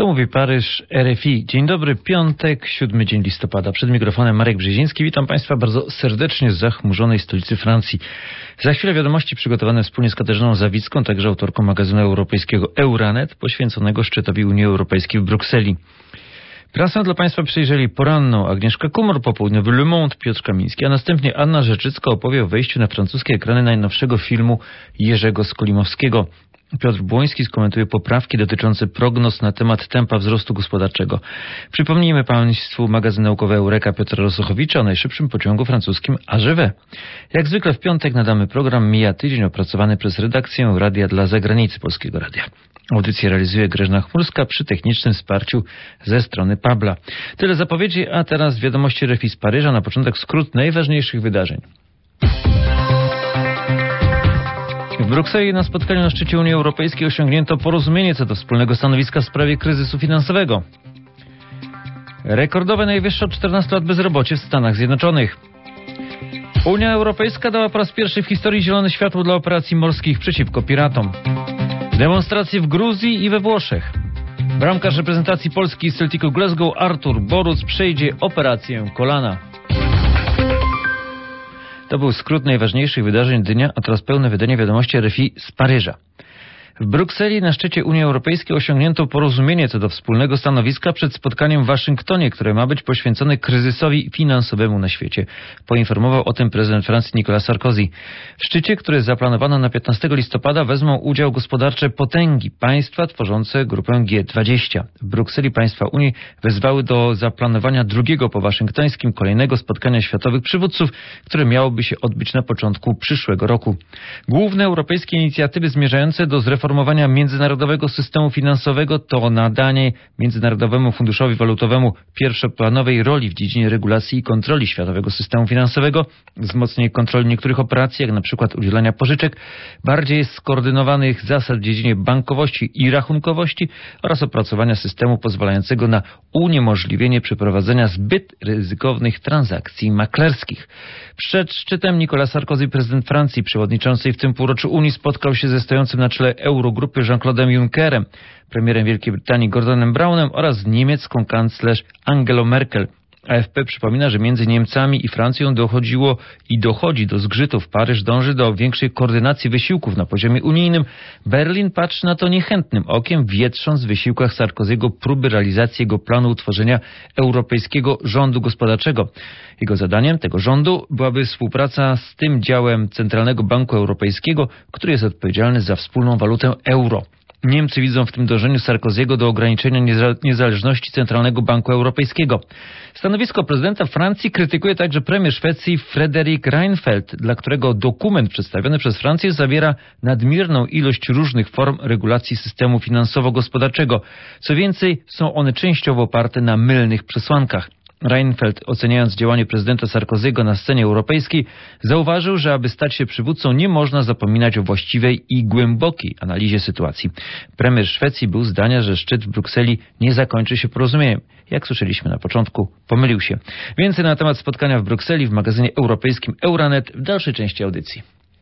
Tu mówi Paryż, RFI. Dzień dobry, piątek, 7 dzień listopada. Przed mikrofonem Marek Brzeziński. Witam Państwa bardzo serdecznie z zachmurzonej stolicy Francji. Za chwilę wiadomości przygotowane wspólnie z Katarzyną Zawicką, także autorką magazynu europejskiego Euranet, poświęconego szczytowi Unii Europejskiej w Brukseli. Prasę dla Państwa przejrzeli poranną Agnieszka Kumor, popołudniowy Le Monde Piotr Kamiński, a następnie Anna Rzeczycka opowie o wejściu na francuskie ekrany najnowszego filmu Jerzego Skolimowskiego. Piotr Błoński skomentuje poprawki dotyczące prognoz na temat tempa wzrostu gospodarczego. Przypomnijmy Państwu magazyn naukowy Eureka Piotra Rosochowicza o najszybszym pociągu francuskim AGV. Jak zwykle w piątek nadamy program Mija Tydzień opracowany przez redakcję Radia dla Zagranicy Polskiego Radia. Audycję realizuje Grażyna Chmurska przy technicznym wsparciu ze strony Pabla. Tyle zapowiedzi, a teraz wiadomości RFI z Paryża. Na początek skrót najważniejszych wydarzeń. W Brukseli na spotkaniu na szczycie Unii Europejskiej osiągnięto porozumienie co do wspólnego stanowiska w sprawie kryzysu finansowego. Rekordowe najwyższe od 14 lat bezrobocie w Stanach Zjednoczonych. Unia Europejska dała po raz pierwszy w historii zielone światło dla operacji morskich przeciwko piratom. Demonstracje w Gruzji i we Włoszech. Bramkarz reprezentacji Polski z Celticu Glasgow Artur Boruc przejdzie operację kolana. To był skrót najważniejszych wydarzeń dnia, a teraz pełne wydanie wiadomości RFI z Paryża. W Brukseli na szczycie Unii Europejskiej osiągnięto porozumienie co do wspólnego stanowiska przed spotkaniem w Waszyngtonie, które ma być poświęcone kryzysowi finansowemu na świecie. Poinformował o tym prezydent Francji Nicolas Sarkozy. W szczycie, który zaplanowano na 15 listopada, wezmą udział gospodarcze potęgi, państwa tworzące grupę G20. W Brukseli państwa Unii wezwały do zaplanowania drugiego po waszyngtońskim kolejnego spotkania światowych przywódców, które miałoby się odbyć na początku przyszłego roku. Główne europejskie inicjatywy zmierzające do zreformowania międzynarodowego systemu finansowego to nadanie Międzynarodowemu Funduszowi Walutowemu pierwszoplanowej roli w dziedzinie regulacji i kontroli światowego systemu finansowego, wzmocnienie kontroli niektórych operacji, jak na przykład udzielania pożyczek, bardziej skoordynowanych zasad w dziedzinie bankowości i rachunkowości oraz opracowania systemu pozwalającego na uniemożliwienie przeprowadzenia zbyt ryzykownych transakcji maklerskich. Przed szczytem Nicolas Sarkozy, prezydent Francji, przewodniczącej w tym półroczu Unii, spotkał się ze stojącym na czele Eurogrupy Jean-Claude'em Junckerem, premierem Wielkiej Brytanii Gordonem Brownem oraz niemiecką kanclerz Angelą Merkel. AFP przypomina, że między Niemcami i Francją dochodziło i dochodzi do zgrzytów. Paryż dąży do większej koordynacji wysiłków na poziomie unijnym. Berlin patrzy na to niechętnym okiem, wietrząc w wysiłkach Sarkozy'ego próby realizacji jego planu utworzenia Europejskiego Rządu Gospodarczego. Jego zadaniem tego rządu byłaby współpraca z tym działem Centralnego Banku Europejskiego, który jest odpowiedzialny za wspólną walutę euro. Niemcy widzą w tym dążeniu Sarkozy'ego do ograniczenia niezależności Centralnego Banku Europejskiego. Stanowisko prezydenta Francji krytykuje także premier Szwecji Fredrik Reinfeldt, dla którego dokument przedstawiony przez Francję zawiera nadmierną ilość różnych form regulacji systemu finansowo-gospodarczego. Co więcej, są one częściowo oparte na mylnych przesłankach. Reinfeldt, oceniając działanie prezydenta Sarkozy'ego na scenie europejskiej, zauważył, że aby stać się przywódcą, nie można zapominać o właściwej i głębokiej analizie sytuacji. Premier Szwecji był zdania, że szczyt w Brukseli nie zakończy się porozumieniem. Jak słyszeliśmy na początku, pomylił się. Więcej na temat spotkania w Brukseli w magazynie europejskim Euranet w dalszej części audycji.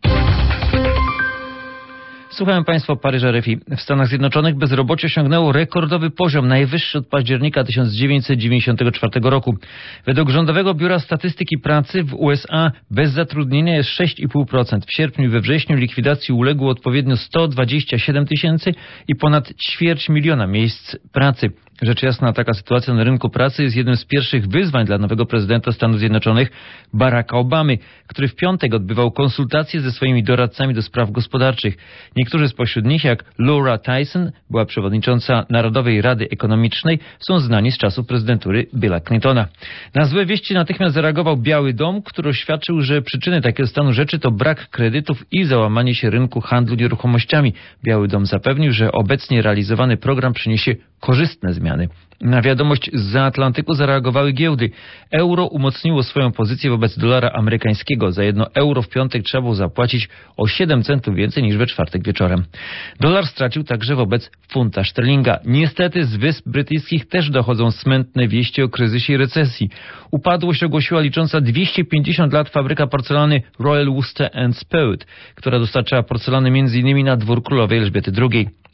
Słuchałem Państwa Paryża RFI. W Stanach Zjednoczonych bezrobocie osiągnęło rekordowy poziom, najwyższy od października 1994 roku. Według Rządowego Biura Statystyki Pracy w USA bezzatrudnienie jest 6,5%. W sierpniu i we wrześniu likwidacji uległo odpowiednio 127 tysięcy i ponad 250 000 miejsc pracy. Rzecz jasna, taka sytuacja na rynku pracy jest jednym z pierwszych wyzwań dla nowego prezydenta Stanów Zjednoczonych, Baracka Obamy, który w piątek odbywał konsultacje ze swoimi doradcami do spraw gospodarczych. Niektórzy spośród nich, jak Laura Tyson, była przewodnicząca Narodowej Rady Ekonomicznej, są znani z czasów prezydentury Billa Clintona. Na złe wieści natychmiast zareagował Biały Dom, który oświadczył, że przyczyny takiego stanu rzeczy to brak kredytów i załamanie się rynku handlu nieruchomościami. Biały Dom zapewnił, że obecnie realizowany program przyniesie korzystne zmiany. Na wiadomość zza Atlantyku zareagowały giełdy. Euro umocniło swoją pozycję wobec dolara amerykańskiego. Za 1 euro w piątek trzeba było zapłacić o 7 centów więcej niż we czwartek wieczorem. Dolar stracił także wobec funta szterlinga. Niestety z Wysp Brytyjskich też dochodzą smętne wieści o kryzysie i recesji. Upadłość ogłosiła licząca 250 lat fabryka porcelany Royal Worcester and Spirit, która dostarczała porcelany m.in. na dwór królowej Elżbiety II.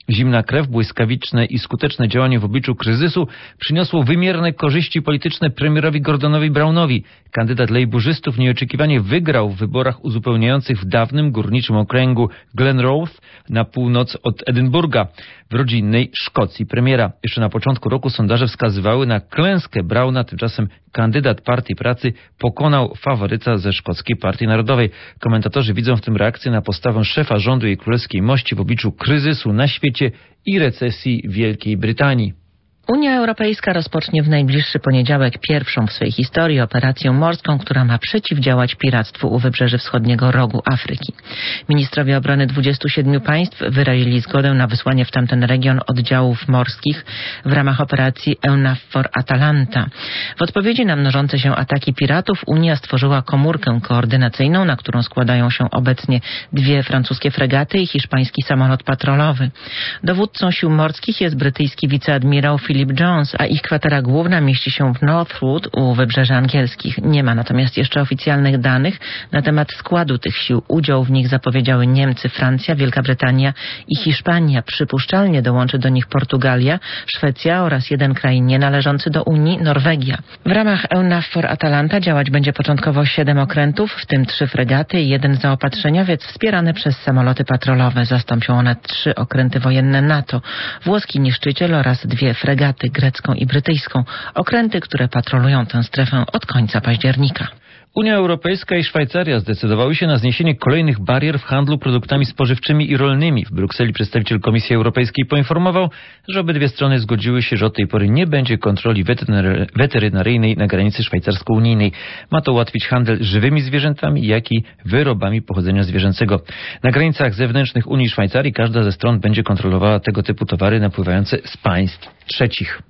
Zimna krew, błyskawiczne i skuteczne działanie w obliczu kryzysu przyniosło wymierne korzyści polityczne premierowi Gordonowi Brownowi. Kandydat lejburzystów nieoczekiwanie wygrał w wyborach uzupełniających w dawnym górniczym okręgu Glenrothes na północ od Edynburga w rodzinnej Szkocji premiera. Jeszcze na początku roku sondaże wskazywały na klęskę Browna, tymczasem kandydat Partii Pracy pokonał faworyta ze Szkockiej Partii Narodowej. Komentatorzy widzą w tym reakcję na postawę szefa rządu Jej Królewskiej Mości w obliczu kryzysu na świecie i recesji Wielkiej Brytanii. Unia Europejska rozpocznie w najbliższy poniedziałek pierwszą w swojej historii operację morską, która ma przeciwdziałać piractwu u wybrzeży wschodniego rogu Afryki. Ministrowie obrony 27 państw wyrazili zgodę na wysłanie w tamten region oddziałów morskich w ramach operacji EUNAVFOR Atalanta. W odpowiedzi na mnożące się ataki piratów Unia stworzyła komórkę koordynacyjną, na którą składają się obecnie 2 francuskie fregaty i hiszpański samolot patrolowy. Dowódcą sił morskich jest brytyjski wiceadmirał Philip Jones, a ich kwatera główna mieści się w Northwood u Wybrzeży Angielskich. Nie ma natomiast jeszcze oficjalnych danych na temat składu tych sił. Udział w nich zapowiedziały Niemcy, Francja, Wielka Brytania i Hiszpania. Przypuszczalnie dołączy do nich Portugalia, Szwecja oraz jeden kraj nienależący do Unii, Norwegia. W ramach EUNAVFOR Atalanta działać będzie początkowo 7 okrętów, w tym 3 fregaty i 1 zaopatrzeniowiec wspierany przez samoloty patrolowe. Zastąpią one 3 okręty wojenne NATO, włoski niszczyciel oraz 2 fregaty, grecką i brytyjską, okręty, które patrolują tę strefę od końca października. Unia Europejska i Szwajcaria zdecydowały się na zniesienie kolejnych barier w handlu produktami spożywczymi i rolnymi. W Brukseli przedstawiciel Komisji Europejskiej poinformował, że obydwie strony zgodziły się, że od tej pory nie będzie kontroli weterynaryjnej na granicy szwajcarsko-unijnej. Ma to ułatwić handel żywymi zwierzętami, jak i wyrobami pochodzenia zwierzęcego. Na granicach zewnętrznych Unii i Szwajcarii każda ze stron będzie kontrolowała tego typu towary napływające z państw trzecich.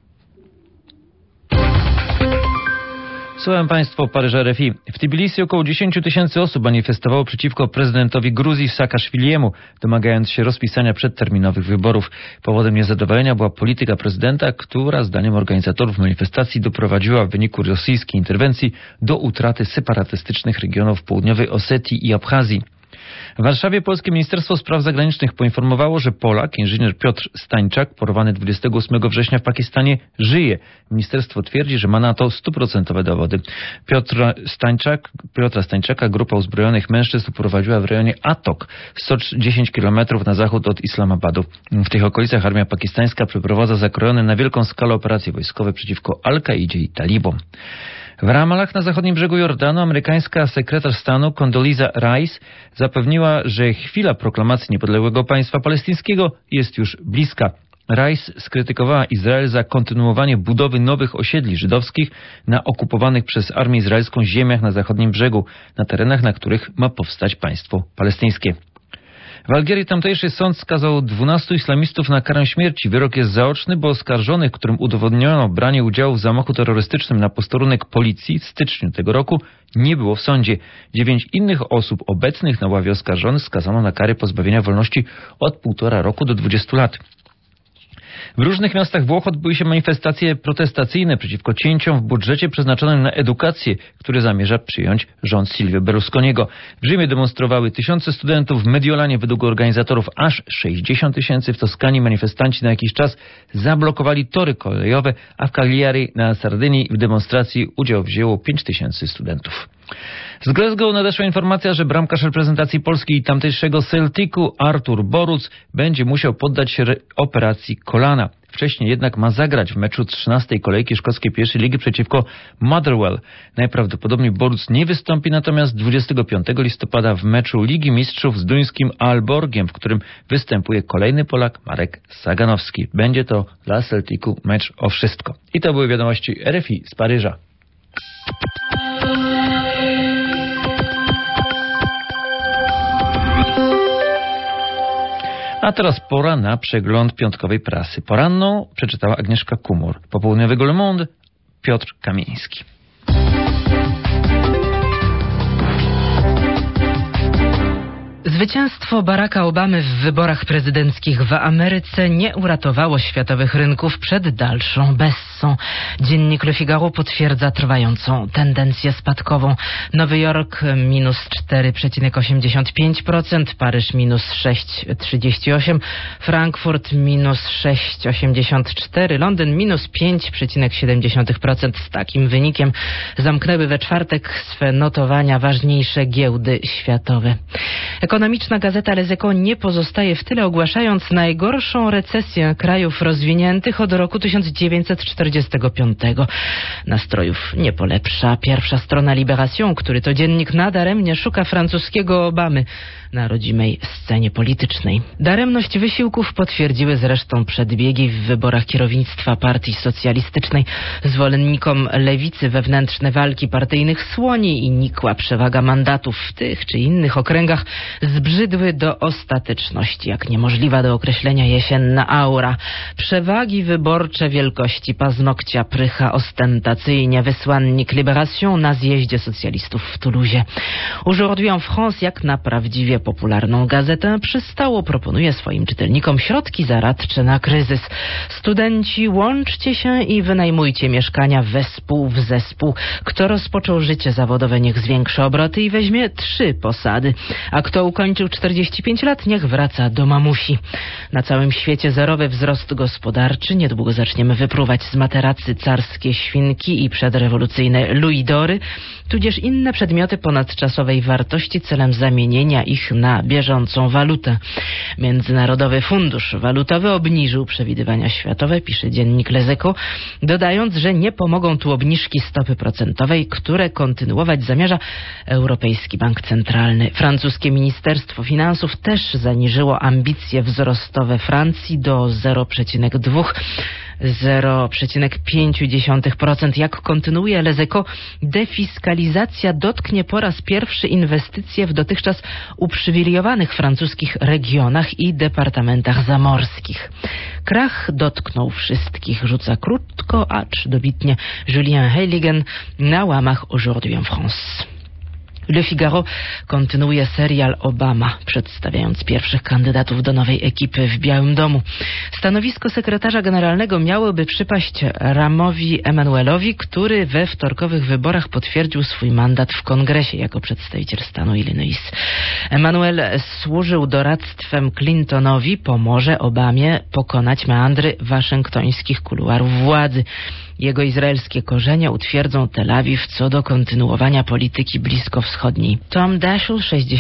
Słuchałem Państwa Paryża RFI. W Tbilisi około 10 000 osób manifestowało przeciwko prezydentowi Gruzji Saakaszwiliemu, domagając się rozpisania przedterminowych wyborów. Powodem niezadowolenia była polityka prezydenta, która zdaniem organizatorów manifestacji doprowadziła w wyniku rosyjskiej interwencji do utraty separatystycznych regionów południowej Osetii i Abchazji. W Warszawie Polskie Ministerstwo Spraw Zagranicznych poinformowało, że Polak, inżynier Piotr Stańczak, porwany 28 września w Pakistanie, żyje. Ministerstwo twierdzi, że ma na to 100% dowody. Piotra Stańczaka grupa uzbrojonych mężczyzn prowadziła w rejonie Atok, 110 km na zachód od Islamabadu. W tych okolicach armia pakistańska przeprowadza zakrojone na wielką skalę operacje wojskowe przeciwko Al-Kaidzie i talibom. W Ramallah na zachodnim brzegu Jordanu amerykańska sekretarz stanu Condoleezza Rice zapewniła, że chwila proklamacji niepodległego państwa palestyńskiego jest już bliska. Rice skrytykowała Izrael za kontynuowanie budowy nowych osiedli żydowskich na okupowanych przez armię izraelską ziemiach na zachodnim brzegu, na terenach, na których ma powstać państwo palestyńskie. W Algierii tamtejszy sąd skazał 12 islamistów na karę śmierci. Wyrok jest zaoczny, bo oskarżonych, którym udowodniono branie udziału w zamachu terrorystycznym na posterunek policji w styczniu tego roku, nie było w sądzie. 9 innych osób obecnych na ławie oskarżonych skazano na kary pozbawienia wolności od 1,5 roku do 20 lat. W różnych miastach Włoch odbyły się manifestacje protestacyjne przeciwko cięciom w budżecie przeznaczonym na edukację, który zamierza przyjąć rząd Silvio Berlusconiego. W Rzymie demonstrowały tysiące studentów, w Mediolanie według organizatorów aż 60 000, w Toskanii manifestanci na jakiś czas zablokowali tory kolejowe, a w Cagliari na Sardynii w demonstracji udział wzięło 5 000 studentów. Z Glasgow nadeszła informacja, że bramkarz reprezentacji Polski i tamtejszego Celticu Artur Boruc będzie musiał poddać się operacji kolana. Wcześniej jednak ma zagrać w meczu 13. kolejki szkockiej pierwszej ligi przeciwko Motherwell. Najprawdopodobniej Boruc nie wystąpi natomiast 25 listopada w meczu Ligi Mistrzów z duńskim Aalborgiem, w którym występuje kolejny Polak Marek Saganowski. Będzie to dla Celticu mecz o wszystko. I to były wiadomości RFI z Paryża. A teraz pora na przegląd piątkowej prasy. Poranną przeczytała Agnieszka Kumur. Popołudniowego Le Monde Piotr Kamiński. Zwycięstwo Baracka Obamy w wyborach prezydenckich w Ameryce nie uratowało światowych rynków przed dalszą bezsą. croissant. Dziennik Le Figaro potwierdza trwającą tendencję spadkową. Nowy Jork minus 4,85%, Paryż minus 6,38%, Frankfurt minus 6,84%, Londyn minus 5,7%. Z takim wynikiem zamknęły we czwartek swe notowania ważniejsze giełdy światowe. Ekonomiczna gazeta Les Echos nie pozostaje w tyle, ogłaszając najgorszą recesję krajów rozwiniętych od roku 1945. Nastrojów nie polepsza pierwsza strona Libération, który to dziennik nadaremnie szuka francuskiego Obamy na rodzimej scenie politycznej. Daremność wysiłków potwierdziły zresztą przedbiegi w wyborach kierownictwa partii socjalistycznej. Zwolennikom lewicy wewnętrzne walki partyjnych słoni i nikła przewaga mandatów w tych czy innych okręgach zbrzydły do ostateczności, jak niemożliwa do określenia jesienna aura. Przewagi wyborcze wielkości paznokcia prycha ostentacyjnie wysłannik Libération na zjeździe socjalistów w Toulouse. Aujourd'hui en France, jak na prawdziwie popularną gazetę przystało, proponuje swoim czytelnikom środki zaradcze na kryzys. Studenci, łączcie się i wynajmujcie mieszkania wespół w zespół. Kto rozpoczął życie zawodowe, niech zwiększy obroty i weźmie 3 posady. A kto ukończył 45 lat, niech wraca do mamusi. Na całym świecie zerowy wzrost gospodarczy. Niedługo zaczniemy wypruwać z materacy carskie świnki i przedrewolucyjne luidory, tudzież inne przedmioty ponadczasowej wartości celem zamienienia ich na bieżącą walutę. Międzynarodowy Fundusz Walutowy obniżył przewidywania światowe, pisze dziennik Les Echos, dodając, że nie pomogą tu obniżki stopy procentowej, które kontynuować zamierza Europejski Bank Centralny. Francuskie Ministerstwo Finansów też zaniżyło ambicje wzrostowe Francji do 0,5%. Jak kontynuuje Les Echos, defiskalizacja dotknie po raz pierwszy inwestycje w dotychczas uprzywilejowanych francuskich regionach i departamentach zamorskich. Krach dotknął wszystkich, rzuca krótko, acz dobitnie Julien Heiligen na łamach Aujourd'hui en France. Le Figaro kontynuuje serial Obama, przedstawiając pierwszych kandydatów do nowej ekipy w Białym Domu. Stanowisko sekretarza generalnego miałoby przypaść Ramowi Emanuelowi, który we wtorkowych wyborach potwierdził swój mandat w kongresie jako przedstawiciel stanu Illinois. Emanuel służył doradztwem Clintonowi, pomoże Obamie pokonać meandry waszyngtońskich kuluarów władzy. Jego izraelskie korzenie utwierdzą Tel Awiw co do kontynuowania polityki bliskowschodniej. Tom Daschle,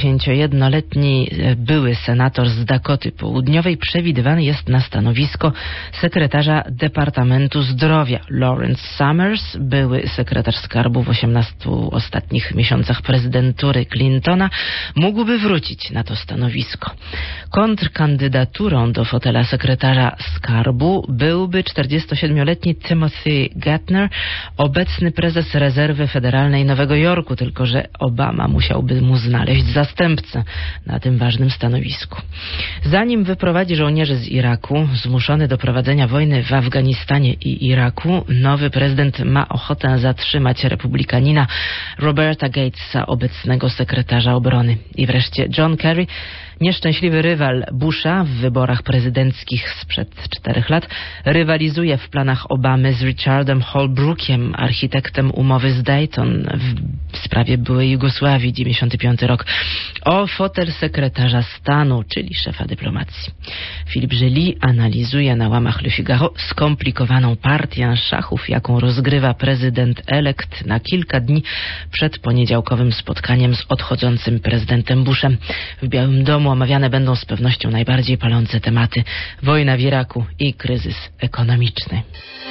61-letni były senator z Dakoty Południowej, przewidywany jest na stanowisko sekretarza Departamentu Zdrowia. Lawrence Summers, były sekretarz skarbu w 18 ostatnich miesiącach prezydentury Clintona, mógłby wrócić na to stanowisko. Kontrkandydaturą do fotela sekretarza skarbu byłby 47-letni Timothy Geithner, obecny prezes Rezerwy Federalnej Nowego Jorku, tylko że Obama musiałby mu znaleźć zastępcę na tym ważnym stanowisku. Zanim wyprowadzi żołnierzy z Iraku, zmuszony do prowadzenia wojny w Afganistanie i Iraku, nowy prezydent ma ochotę zatrzymać republikanina Roberta Gatesa, obecnego sekretarza obrony. I wreszcie John Kerry, nieszczęśliwy rywal Busha w wyborach prezydenckich sprzed 4 lat, rywalizuje w planach Obamy z Richardem Holbrookiem, architektem umowy z Dayton w sprawie byłej Jugosławii, 95 rok, o fotel sekretarza stanu, czyli szefa dyplomacji. Philippe Gély analizuje na łamach Le Figaro skomplikowaną partię szachów, jaką rozgrywa prezydent-elekt na kilka dni przed poniedziałkowym spotkaniem z odchodzącym prezydentem Bushem. W Białym Domu omawiane będą z pewnością najbardziej palące tematy: wojna w Iraku i kryzys ekonomiczny.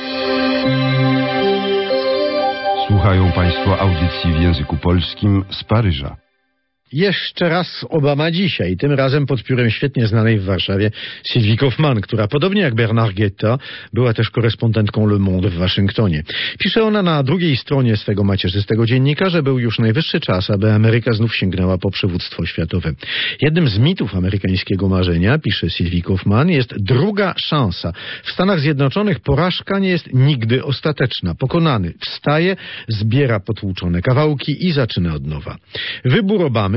Słuchają Państwo audycji w języku polskim z Paryża. Jeszcze raz Obama dzisiaj, tym razem pod piórem świetnie znanej w Warszawie Sylwii Kaufmann, która podobnie jak Bernard Guetta była też korespondentką Le Monde w Waszyngtonie. Pisze ona na drugiej stronie swego macierzystego dziennika, że był już najwyższy czas, aby Ameryka znów sięgnęła po przywództwo światowe. Jednym z mitów amerykańskiego marzenia, pisze Sylwii Kaufmann, jest druga szansa. W Stanach Zjednoczonych porażka nie jest nigdy ostateczna. Pokonany wstaje, zbiera potłuczone kawałki i zaczyna od nowa. Wybór Obamy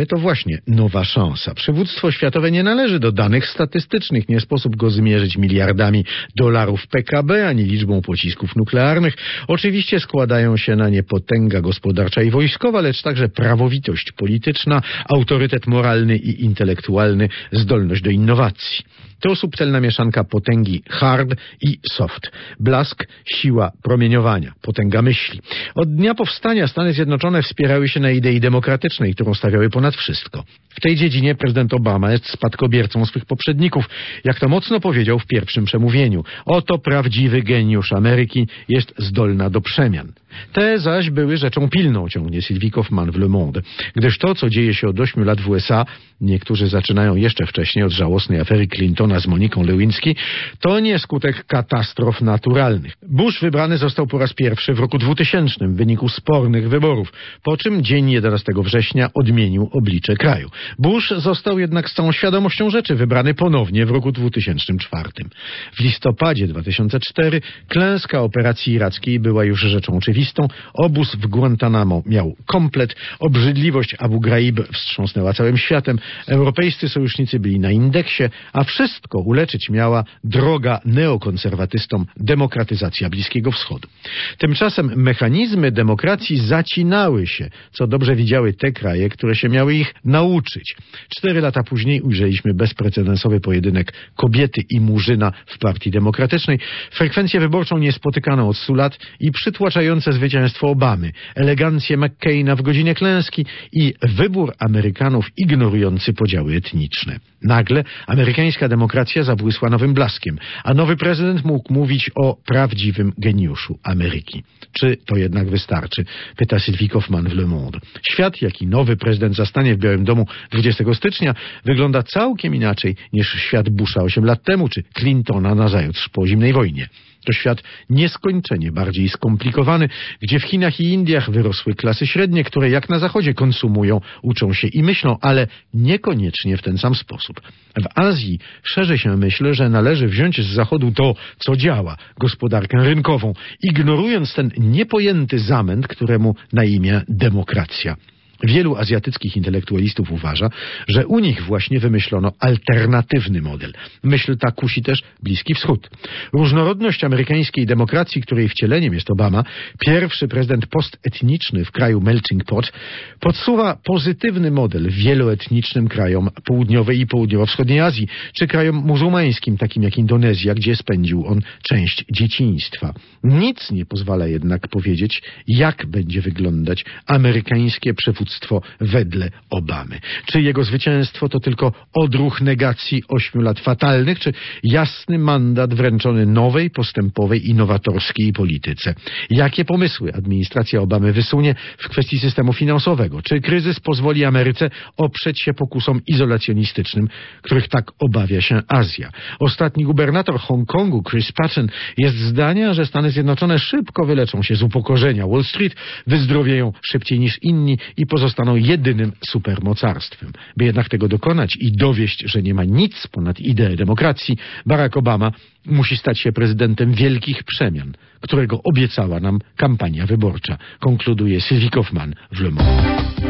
Obamy to właśnie nowa szansa. Przywództwo światowe nie należy do danych statystycznych. Nie sposób go zmierzyć miliardami dolarów PKB, ani liczbą pocisków nuklearnych. Oczywiście składają się na nie potęga gospodarcza i wojskowa, lecz także prawowitość polityczna, autorytet moralny i intelektualny, zdolność do innowacji. To subtelna mieszanka potęgi hard i soft. Blask, siła promieniowania, potęga myśli. Od dnia powstania Stany Zjednoczone wspierały się na idei demokratycznej, którą stawiały ponad wszystko. W tej dziedzinie prezydent Obama jest spadkobiercą swych poprzedników, jak to mocno powiedział w pierwszym przemówieniu. Oto prawdziwy geniusz Ameryki, jest zdolna do przemian. Te zaś były rzeczą pilną, ciągnie Sylvie Kaufmann w Le Monde, gdyż to, co dzieje się od 8 lat w USA, niektórzy zaczynają jeszcze wcześniej od żałosnej afery Clintona z Moniką Lewinsky, to nie skutek katastrof naturalnych. Bush wybrany został po raz pierwszy w roku 2000 w wyniku spornych wyborów, po czym dzień 11 września odmienił oblicze kraju. Bush został jednak z całą świadomością rzeczy wybrany ponownie w roku 2004. W listopadzie 2004 klęska operacji irackiej była już rzeczą oczywistą. Obóz w Guantanamo miał komplet, obrzydliwość Abu Ghraib wstrząsnęła całym światem, europejscy sojusznicy byli na indeksie, a wszystko uleczyć miała droga neokonserwatystom demokratyzacja Bliskiego Wschodu. Tymczasem mechanizmy demokracji zacinały się, co dobrze widziały te kraje, które się miały ich nauczyć. 4 lata później ujrzeliśmy bezprecedensowy pojedynek kobiety i murzyna w Partii Demokratycznej, frekwencję wyborczą niespotykaną od 100 lat i przytłaczające zwycięstwo Obamy, elegancję McCaina w godzinie klęski i wybór Amerykanów ignorujący podziały etniczne. Nagle amerykańska demokracja zabłysła nowym blaskiem, a nowy prezydent mógł mówić o prawdziwym geniuszu Ameryki. Czy to jednak wystarczy? Pyta Sylvie Kaufmann w Le Monde. Świat, jaki nowy prezydent zastanie w Białym Domu 20 stycznia, wygląda całkiem inaczej niż świat Busha 8 lat temu, czy Clintona nazajutrz po zimnej wojnie. To świat nieskończenie bardziej skomplikowany, gdzie w Chinach i Indiach wyrosły klasy średnie, które jak na Zachodzie konsumują, uczą się i myślą, ale niekoniecznie w ten sam sposób. W Azji szerzy się myśl, że należy wziąć z Zachodu to, co działa, gospodarkę rynkową, ignorując ten niepojęty zamęt, któremu na imię demokracja. Wielu azjatyckich intelektualistów uważa, że u nich właśnie wymyślono alternatywny model. Myśl ta kusi też Bliski Wschód. Różnorodność amerykańskiej demokracji, której wcieleniem jest Obama, pierwszy prezydent postetniczny w kraju melting pot, podsuwa pozytywny model wieloetnicznym krajom południowej i południowo-wschodniej Azji, czy krajom muzułmańskim, takim jak Indonezja, gdzie spędził on część dzieciństwa. Nic nie pozwala jednak powiedzieć, jak będzie wyglądać amerykańskie przywództwo wedle Obamy. Czy jego zwycięstwo to tylko odruch negacji 8 lat fatalnych, czy jasny mandat wręczony nowej, postępowej i nowatorskiej polityce? Jakie pomysły administracja Obamy wysunie w kwestii systemu finansowego? Czy kryzys pozwoli Ameryce oprzeć się pokusom izolacjonistycznym, których tak obawia się Azja? Ostatni gubernator Hongkongu, Chris Patten, jest zdania, że Stany Zjednoczone szybko wyleczą się z upokorzenia Wall Street, wyzdrowieją szybciej niż inni i pozostaną jedynym supermocarstwem. By jednak tego dokonać i dowieść, że nie ma nic ponad ideę demokracji, Barack Obama musi stać się prezydentem wielkich przemian, którego obiecała nam kampania wyborcza, konkluduje Sylvie Kaufmann w Le Monde.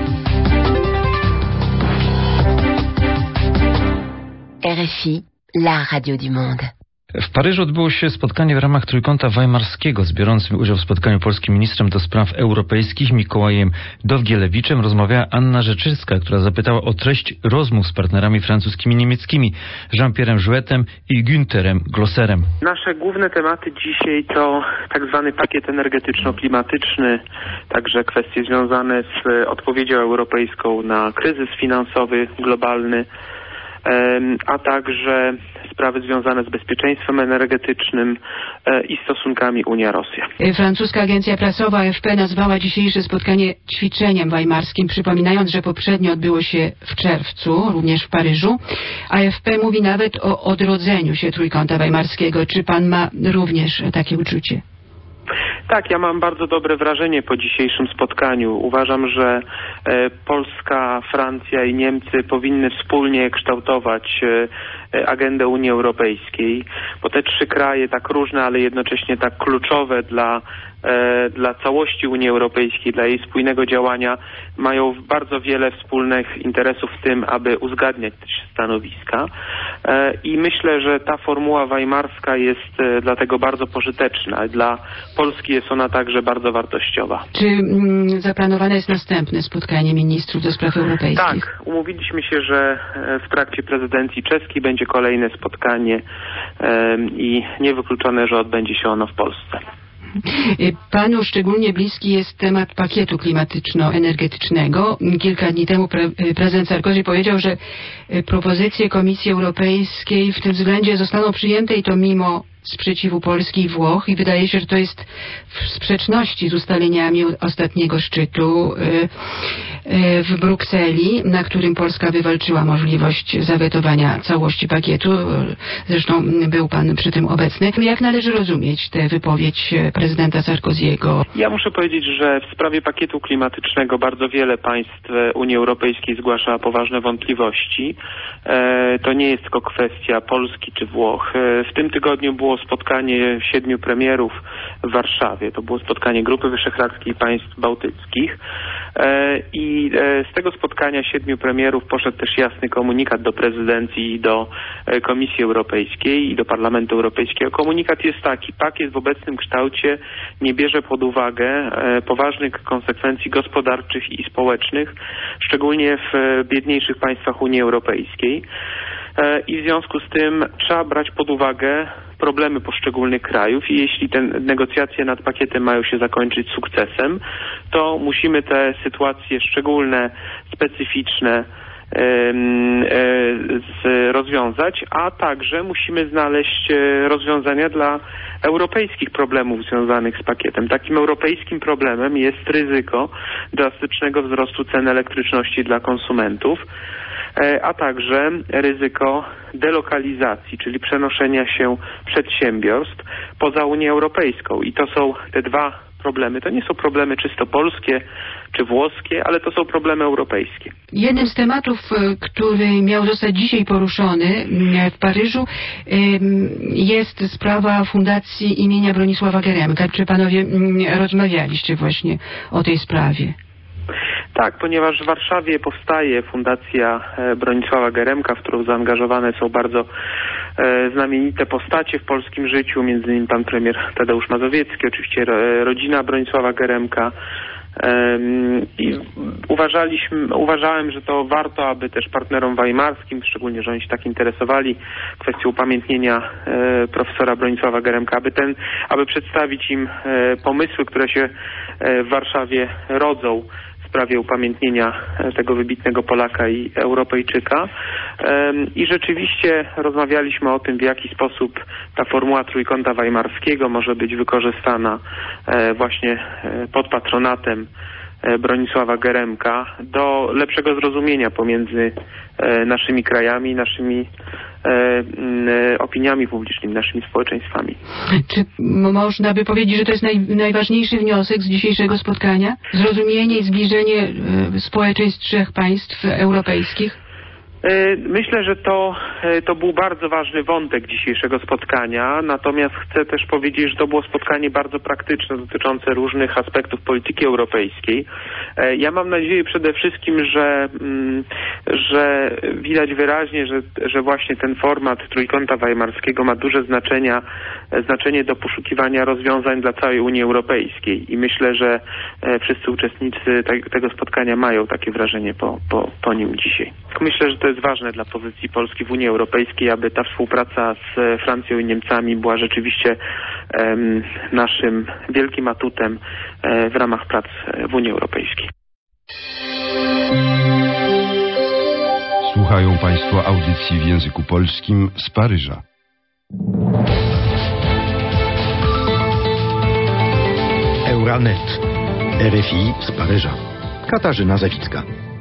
RFI, la radio du monde. W Paryżu odbyło się spotkanie w ramach Trójkąta Weimarskiego. Z biorącym udział w spotkaniu polskim ministrem do spraw europejskich Mikołajem Dowgielewiczem rozmawiała Anna Rzeczycka, która zapytała o treść rozmów z partnerami francuskimi i niemieckimi, Jean-Pierre'em Jouettem i Günterem Glosserem. Nasze główne tematy dzisiaj to tak zwany pakiet energetyczno-klimatyczny, także kwestie związane z odpowiedzią europejską na kryzys finansowy globalny, a także sprawy związane z bezpieczeństwem energetycznym i stosunkami Unia-Rosja. Francuska agencja prasowa AFP nazwała dzisiejsze spotkanie ćwiczeniem weimarskim, przypominając, że poprzednio odbyło się w czerwcu, również w Paryżu. AFP mówi nawet o odrodzeniu się Trójkąta Weimarskiego. Czy pan ma również takie uczucie? Tak, ja mam bardzo dobre wrażenie po dzisiejszym spotkaniu. Uważam, że Polska, Francja i Niemcy powinny wspólnie kształtować agendę Unii Europejskiej, bo te trzy kraje tak różne, ale jednocześnie tak kluczowe dla całości Unii Europejskiej, dla jej spójnego działania, mają bardzo wiele wspólnych interesów w tym, aby uzgadniać te stanowiska. I myślę, że ta formuła weimarska jest dlatego bardzo pożyteczna. Dla Polski jest ona także bardzo wartościowa. Czy zaplanowane jest następne spotkanie ministrów do spraw europejskich? Tak, umówiliśmy się, że w trakcie prezydencji czeskiej będzie kolejne spotkanie i niewykluczone, że odbędzie się ono w Polsce. Panu szczególnie bliski jest temat pakietu klimatyczno-energetycznego. Kilka dni temu prezydent Sarkozy powiedział, że propozycje Komisji Europejskiej w tym względzie zostaną przyjęte i to mimo sprzeciwu Polski i Włoch i wydaje się, że to jest w sprzeczności z ustaleniami ostatniego szczytu w Brukseli, na którym Polska wywalczyła możliwość zawetowania całości pakietu. Zresztą był pan przy tym obecny. Jak należy rozumieć tę wypowiedź prezydenta Sarkozy'ego? Ja muszę powiedzieć, że w sprawie pakietu klimatycznego bardzo wiele państw Unii Europejskiej zgłasza poważne wątpliwości. To nie jest tylko kwestia Polski czy Włoch. W tym tygodniu było spotkanie 7 premierów w Warszawie. To było spotkanie Grupy Wyszehradzkiej państw bałtyckich. I z tego spotkania 7 premierów poszedł też jasny komunikat do prezydencji i do Komisji Europejskiej i do Parlamentu Europejskiego. Komunikat jest taki: pakiet w obecnym kształcie nie bierze pod uwagę poważnych konsekwencji gospodarczych i społecznych, szczególnie w biedniejszych państwach Unii Europejskiej. I w związku z tym trzeba brać pod uwagę problemy poszczególnych krajów i jeśli te negocjacje nad pakietem mają się zakończyć sukcesem, to musimy te sytuacje szczególne, specyficzne rozwiązać, a także musimy znaleźć rozwiązania dla europejskich problemów związanych z pakietem. Takim europejskim problemem jest ryzyko drastycznego wzrostu cen elektryczności dla konsumentów, a także ryzyko delokalizacji, czyli przenoszenia się przedsiębiorstw poza Unię Europejską. I to są te dwa problemy. To nie są problemy czysto polskie czy włoskie, ale to są problemy europejskie. Jednym z tematów, który miał zostać dzisiaj poruszony w Paryżu, jest sprawa Fundacji imienia Bronisława Geremka. Czy panowie rozmawialiście właśnie o tej sprawie? Tak, ponieważ w Warszawie powstaje Fundacja Bronisława Geremka, w którą zaangażowane są bardzo znamienite postacie w polskim życiu, między innymi pan premier Tadeusz Mazowiecki, oczywiście rodzina Bronisława Geremka. I uważałem, że to warto, aby też partnerom weimarskim, szczególnie, że oni się tak interesowali kwestią upamiętnienia profesora Bronisława Geremka, aby przedstawić im pomysły, które się w Warszawie rodzą w sprawie upamiętnienia tego wybitnego Polaka i Europejczyka. I rzeczywiście rozmawialiśmy o tym, w jaki sposób ta formuła Trójkąta Weimarskiego może być wykorzystana właśnie pod patronatem Bronisława Geremka do lepszego zrozumienia pomiędzy naszymi krajami, naszymi opiniami publicznymi, naszymi społeczeństwami. Czy można by powiedzieć, że to jest najważniejszy wniosek z dzisiejszego spotkania? Zrozumienie i zbliżenie społeczeństw trzech państw europejskich? Myślę, że to był bardzo ważny wątek dzisiejszego spotkania, natomiast chcę też powiedzieć, że to było spotkanie bardzo praktyczne, dotyczące różnych aspektów polityki europejskiej. Ja mam nadzieję przede wszystkim, że widać wyraźnie, że właśnie ten format Trójkąta Weimarskiego ma duże znaczenie do poszukiwania rozwiązań dla całej Unii Europejskiej i myślę, że wszyscy uczestnicy tego spotkania mają takie wrażenie po nim dzisiaj. Myślę, że to jest ważne dla pozycji Polski w Unii Europejskiej, aby ta współpraca z Francją i Niemcami była rzeczywiście naszym wielkim atutem w ramach prac w Unii Europejskiej. Słuchają Państwo audycji w języku polskim z Paryża. Euranet. RFI z Paryża. Katarzyna Zawicka.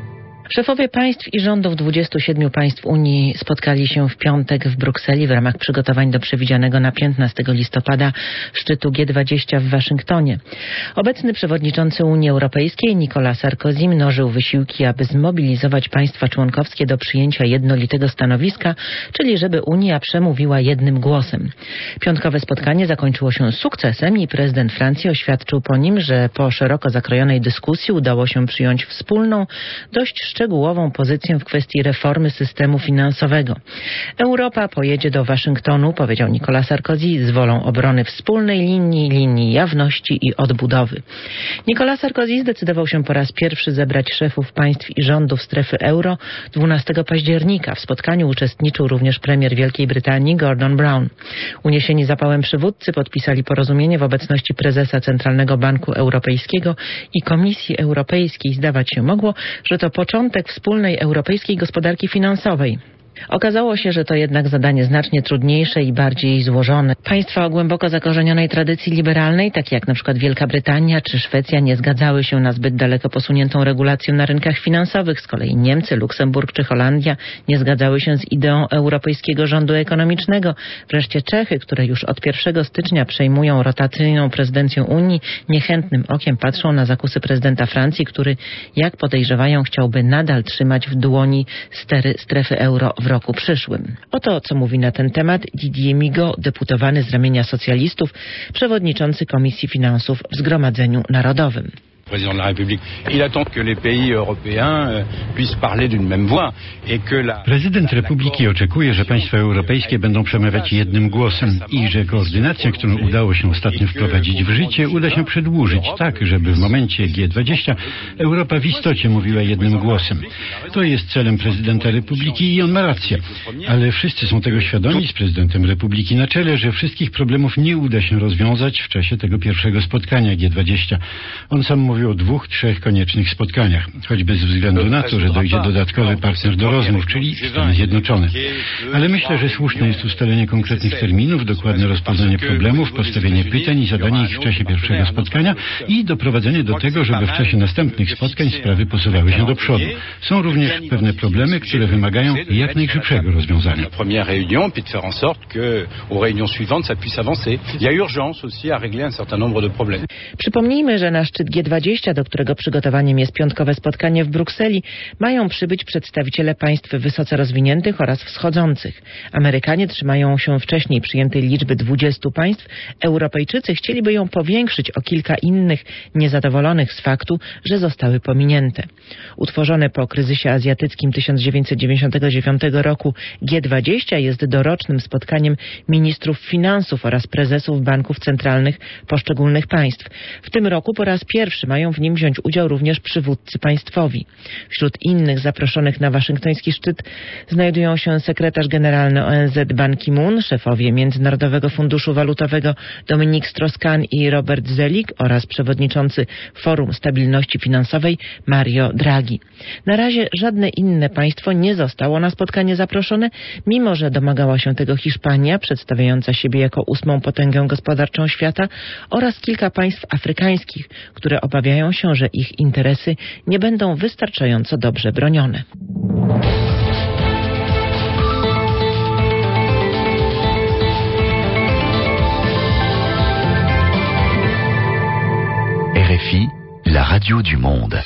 Szefowie państw i rządów 27 państw Unii spotkali się w piątek w Brukseli w ramach przygotowań do przewidzianego na 15 listopada szczytu G20 w Waszyngtonie. Obecny przewodniczący Unii Europejskiej Nicolas Sarkozy mnożył wysiłki, aby zmobilizować państwa członkowskie do przyjęcia jednolitego stanowiska, czyli żeby Unia przemówiła jednym głosem. Piątkowe spotkanie zakończyło się sukcesem i prezydent Francji oświadczył po nim, że po szeroko zakrojonej dyskusji udało się przyjąć wspólną, dość szczegółową pozycję w kwestii reformy systemu finansowego. Europa pojedzie do Waszyngtonu, powiedział Nicolas Sarkozy, z wolą obrony wspólnej linii jawności i odbudowy. Nicolas Sarkozy zdecydował się po raz pierwszy zebrać szefów państw i rządów strefy euro 12 października. W spotkaniu uczestniczył również premier Wielkiej Brytanii Gordon Brown. Uniesieni zapałem przywódcy podpisali porozumienie w obecności prezesa Centralnego Banku Europejskiego i Komisji Europejskiej. Zdawać się mogło, że to początek wspólnej europejskiej gospodarki finansowej. Okazało się, że to jednak zadanie znacznie trudniejsze i bardziej złożone. Państwa o głęboko zakorzenionej tradycji liberalnej, takie jak na przykład Wielka Brytania czy Szwecja, nie zgadzały się na zbyt daleko posuniętą regulację na rynkach finansowych. Z kolei Niemcy, Luksemburg czy Holandia nie zgadzały się z ideą europejskiego rządu ekonomicznego. Wreszcie Czechy, które już od 1 stycznia przejmują rotacyjną prezydencję Unii, niechętnym okiem patrzą na zakusy prezydenta Francji, który, jak podejrzewają, chciałby nadal trzymać w dłoni stery strefy euro w roku przyszłym. Oto, co mówi na ten temat Didier Migaud, deputowany z ramienia socjalistów, przewodniczący Komisji Finansów w Zgromadzeniu Narodowym. Président de la République. Il attend que les pays européens puissent parler d'une même voix et que la... Prezydent Republiki oczekuje, że państwa europejskie będą przemawiać jednym głosem i że koordynacja, którą udało się ostatnio wprowadzić w życie, uda się przedłużyć tak, żeby w momencie G20 Europa w istocie mówiła jednym głosem. To jest celem prezydenta Republiki i on ma rację. Ale wszyscy są tego świadomi, z prezydentem Republiki na czele, że wszystkich problemów nie uda się rozwiązać w czasie tego pierwszego spotkania G20. On sam mówi o 2-3 koniecznych spotkaniach, choć bez względu na to, że dojdzie dodatkowy partner do rozmów, czyli Stany Zjednoczone. Ale myślę, że słuszne jest ustalenie konkretnych terminów, dokładne rozpoznanie problemów, postawienie pytań i zadanie ich w czasie pierwszego spotkania i doprowadzenie do tego, żeby w czasie następnych spotkań sprawy posuwały się do przodu. Są również pewne problemy, które wymagają jak najszybszego rozwiązania. Przypomnijmy, że na szczyt G20, do którego przygotowaniem jest piątkowe spotkanie w Brukseli, mają przybyć przedstawiciele państw wysoce rozwiniętych oraz wschodzących. Amerykanie trzymają się wcześniej przyjętej liczby 20 państw. Europejczycy chcieliby ją powiększyć o kilka innych, niezadowolonych z faktu, że zostały pominięte. Utworzone po kryzysie azjatyckim 1999 roku G20 jest dorocznym spotkaniem ministrów finansów oraz prezesów banków centralnych poszczególnych państw. W tym roku po raz pierwszy mają w nim wziąć udział również przywódcy państwowi. Wśród innych zaproszonych na waszyngtoński szczyt znajdują się sekretarz generalny ONZ Ban Ki-moon, szefowie Międzynarodowego Funduszu Walutowego Dominique Strauss-Kahn i Robert Zoellick oraz przewodniczący Forum Stabilności Finansowej Mario Draghi. Na razie żadne inne państwo nie zostało na spotkanie zaproszone, mimo że domagała się tego Hiszpania, przedstawiająca siebie jako 8. potęgę gospodarczą świata, oraz kilka państw afrykańskich, które obawiają się, że ich interesy nie będą wystarczająco dobrze bronione. RFI, la radio du monde.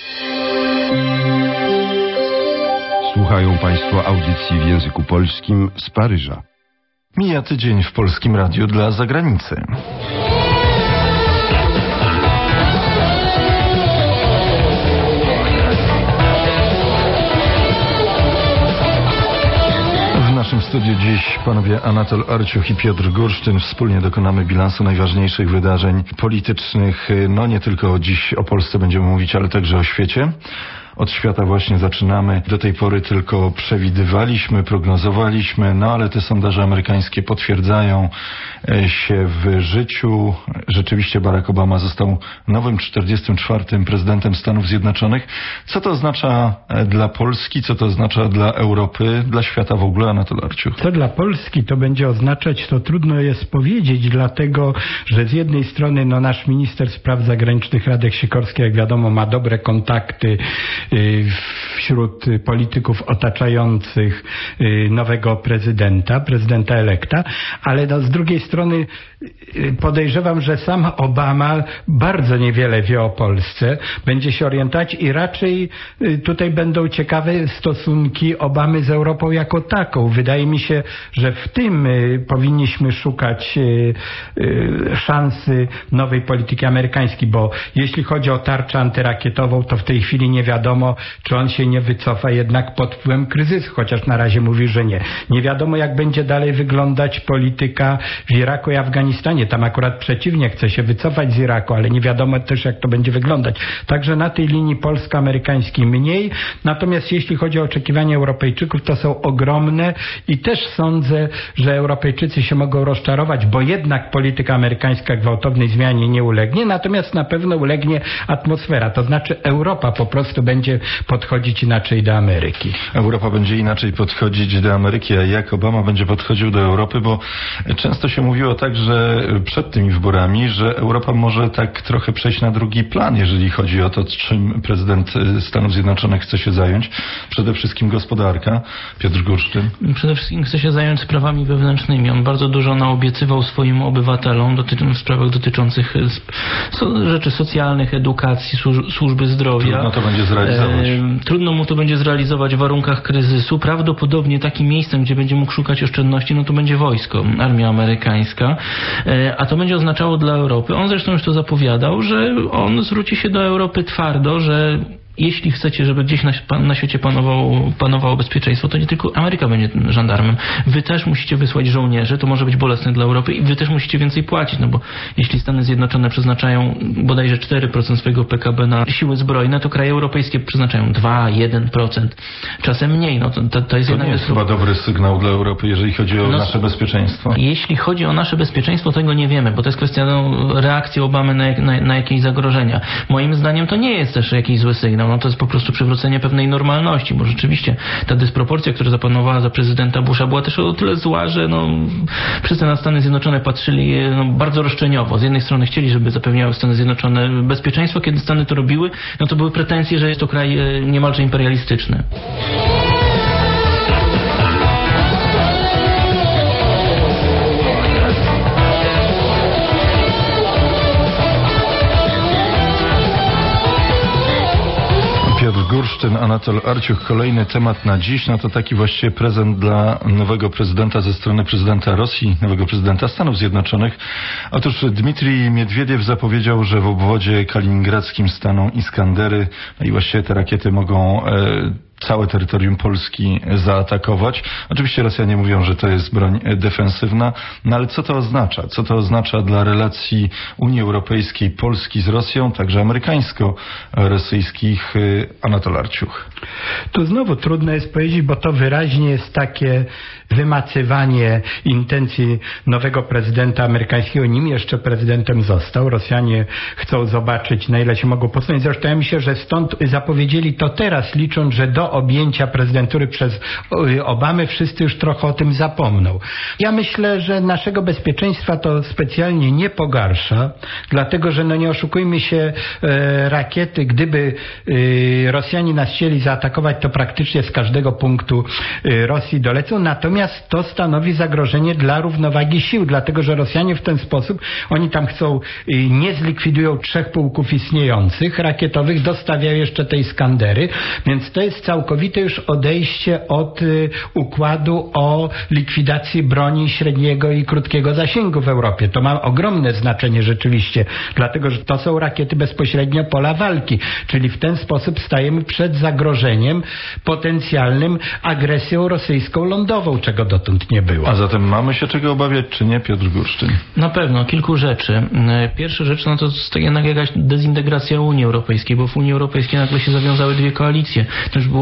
Słuchają Państwo audycji w języku polskim z Paryża. Mija tydzień w Polskim Radiu dla zagranicy. W naszym studiu dziś panowie Anatol Arciuch i Piotr Gursztyn. Wspólnie dokonamy bilansu najważniejszych wydarzeń politycznych. No nie tylko dziś o Polsce będziemy mówić, ale także o świecie. Od świata właśnie zaczynamy. Do tej pory tylko przewidywaliśmy, prognozowaliśmy, no ale te sondaże amerykańskie potwierdzają się w życiu. Rzeczywiście Barack Obama został nowym 44. prezydentem Stanów Zjednoczonych. Co to oznacza dla Polski, co to oznacza dla Europy, dla świata w ogóle, Anatol Arciuch? Co dla Polski to będzie oznaczać, to trudno jest powiedzieć, dlatego, że z jednej strony nasz minister spraw zagranicznych Radek Sikorski, jak wiadomo, ma dobre kontakty wśród polityków otaczających nowego prezydenta elekta, ale z drugiej strony podejrzewam, że sam Obama bardzo niewiele wie o Polsce, będzie się orientować i raczej tutaj będą ciekawe stosunki Obamy z Europą jako taką. Wydaje mi się, że w tym powinniśmy szukać szansy nowej polityki amerykańskiej, bo jeśli chodzi o tarczę antyrakietową, to w tej chwili nie wiadomo, czy on się nie wycofa jednak pod wpływem kryzysu, chociaż na razie mówi, że nie. Nie wiadomo, jak będzie dalej wyglądać polityka w Iraku i Afganistanie. Tam akurat przeciwnie, chce się wycofać z Iraku, ale nie wiadomo też, jak to będzie wyglądać. Także na tej linii polsko-amerykańskiej mniej. Natomiast jeśli chodzi o oczekiwania Europejczyków, to są ogromne i też sądzę, że Europejczycy się mogą rozczarować, bo jednak polityka amerykańska gwałtownej zmianie nie ulegnie, natomiast na pewno ulegnie atmosfera. To znaczy Europa po prostu będzie podchodzić inaczej do Ameryki. Europa będzie inaczej podchodzić do Ameryki, a jak Obama będzie podchodził do Europy, bo często się mówiło tak, że przed tymi wyborami, że Europa może tak trochę przejść na drugi plan, jeżeli chodzi o to, czym prezydent Stanów Zjednoczonych chce się zająć. Przede wszystkim gospodarka. Piotr Gursztyn. Przede wszystkim chce się zająć sprawami wewnętrznymi. On bardzo dużo naobiecywał swoim obywatelom w sprawach dotyczących rzeczy socjalnych, edukacji, służby zdrowia. Trudno to będzie zrealizować. Trudno mu to będzie zrealizować w warunkach kryzysu. Prawdopodobnie takim miejscem, gdzie będzie mógł szukać oszczędności, no to będzie wojsko, armia amerykańska. A to będzie oznaczało dla Europy. On zresztą już to zapowiadał, że on zwróci się do Europy twardo, że jeśli chcecie, żeby gdzieś na świecie panowało bezpieczeństwo, to nie tylko Ameryka będzie żandarmem. Wy też musicie wysłać żołnierzy, to może być bolesne dla Europy i wy też musicie więcej płacić, no bo jeśli Stany Zjednoczone przeznaczają bodajże 4% swojego PKB na siły zbrojne, to kraje europejskie przeznaczają 2-1%, czasem mniej. No to jest nie jest chyba dobry sygnał dla Europy, jeżeli chodzi o nasze bezpieczeństwo. Jeśli chodzi o nasze bezpieczeństwo, tego nie wiemy, bo to jest kwestia reakcji Obamy na jakieś zagrożenia. Moim zdaniem to nie jest też jakiś zły sygnał. No to jest po prostu przywrócenie pewnej normalności, bo rzeczywiście ta dysproporcja, która zapanowała za prezydenta Busha, była też o tyle zła, że wszyscy na Stany Zjednoczone patrzyli bardzo roszczeniowo. Z jednej strony chcieli, żeby zapewniały Stany Zjednoczone bezpieczeństwo, kiedy Stany to robiły, no to były pretensje, że jest to kraj niemalże imperialistyczny. Piotr Gursztyn, Anatol Arciuch. Kolejny temat na dziś, no to taki właściwie prezent dla nowego prezydenta ze strony prezydenta Rosji, nowego prezydenta Stanów Zjednoczonych. Otóż Dmitrij Miedwiediew zapowiedział, że w obwodzie kaliningradzkim staną Iskandery, no i właściwie te rakiety mogą całe terytorium Polski zaatakować. Oczywiście Rosjanie mówią, że to jest broń defensywna, no ale co to oznacza? Co to oznacza dla relacji Unii Europejskiej, Polski z Rosją, także amerykańsko-rosyjskich? Anatol Arciuch. Tu znowu trudno jest powiedzieć, bo to wyraźnie jest takie wymacywanie intencji nowego prezydenta amerykańskiego, nim jeszcze prezydentem został. Rosjanie chcą zobaczyć, na ile się mogą posunąć. Zresztą ja myślę, że stąd zapowiedzieli to teraz, licząc, że do objęcia prezydentury przez Obamę wszyscy już trochę o tym zapomną. Ja myślę, że naszego bezpieczeństwa to specjalnie nie pogarsza, dlatego, że nie oszukujmy się, rakiety, gdyby Rosjanie nas chcieli zaatakować, to praktycznie z każdego punktu Rosji dolecą. Natomiast to stanowi zagrożenie dla równowagi sił, dlatego, że Rosjanie w ten sposób, oni tam chcą, nie zlikwidują 3 pułków istniejących rakietowych, dostawiają jeszcze te Iskandery, więc to jest całkowite już odejście od układu o likwidacji broni średniego i krótkiego zasięgu w Europie. To ma ogromne znaczenie rzeczywiście, dlatego, że to są rakiety bezpośrednio pola walki, czyli w ten sposób stajemy przed zagrożeniem potencjalnym agresją rosyjską lądową, czego dotąd nie było. A zatem mamy się czego obawiać, czy nie, Piotr Gursztyn? Na pewno, kilku rzeczy. Pierwsza rzecz, no to jest jednak jakaś dezintegracja Unii Europejskiej, bo w Unii Europejskiej nagle się zawiązały 2 koalicje. To już było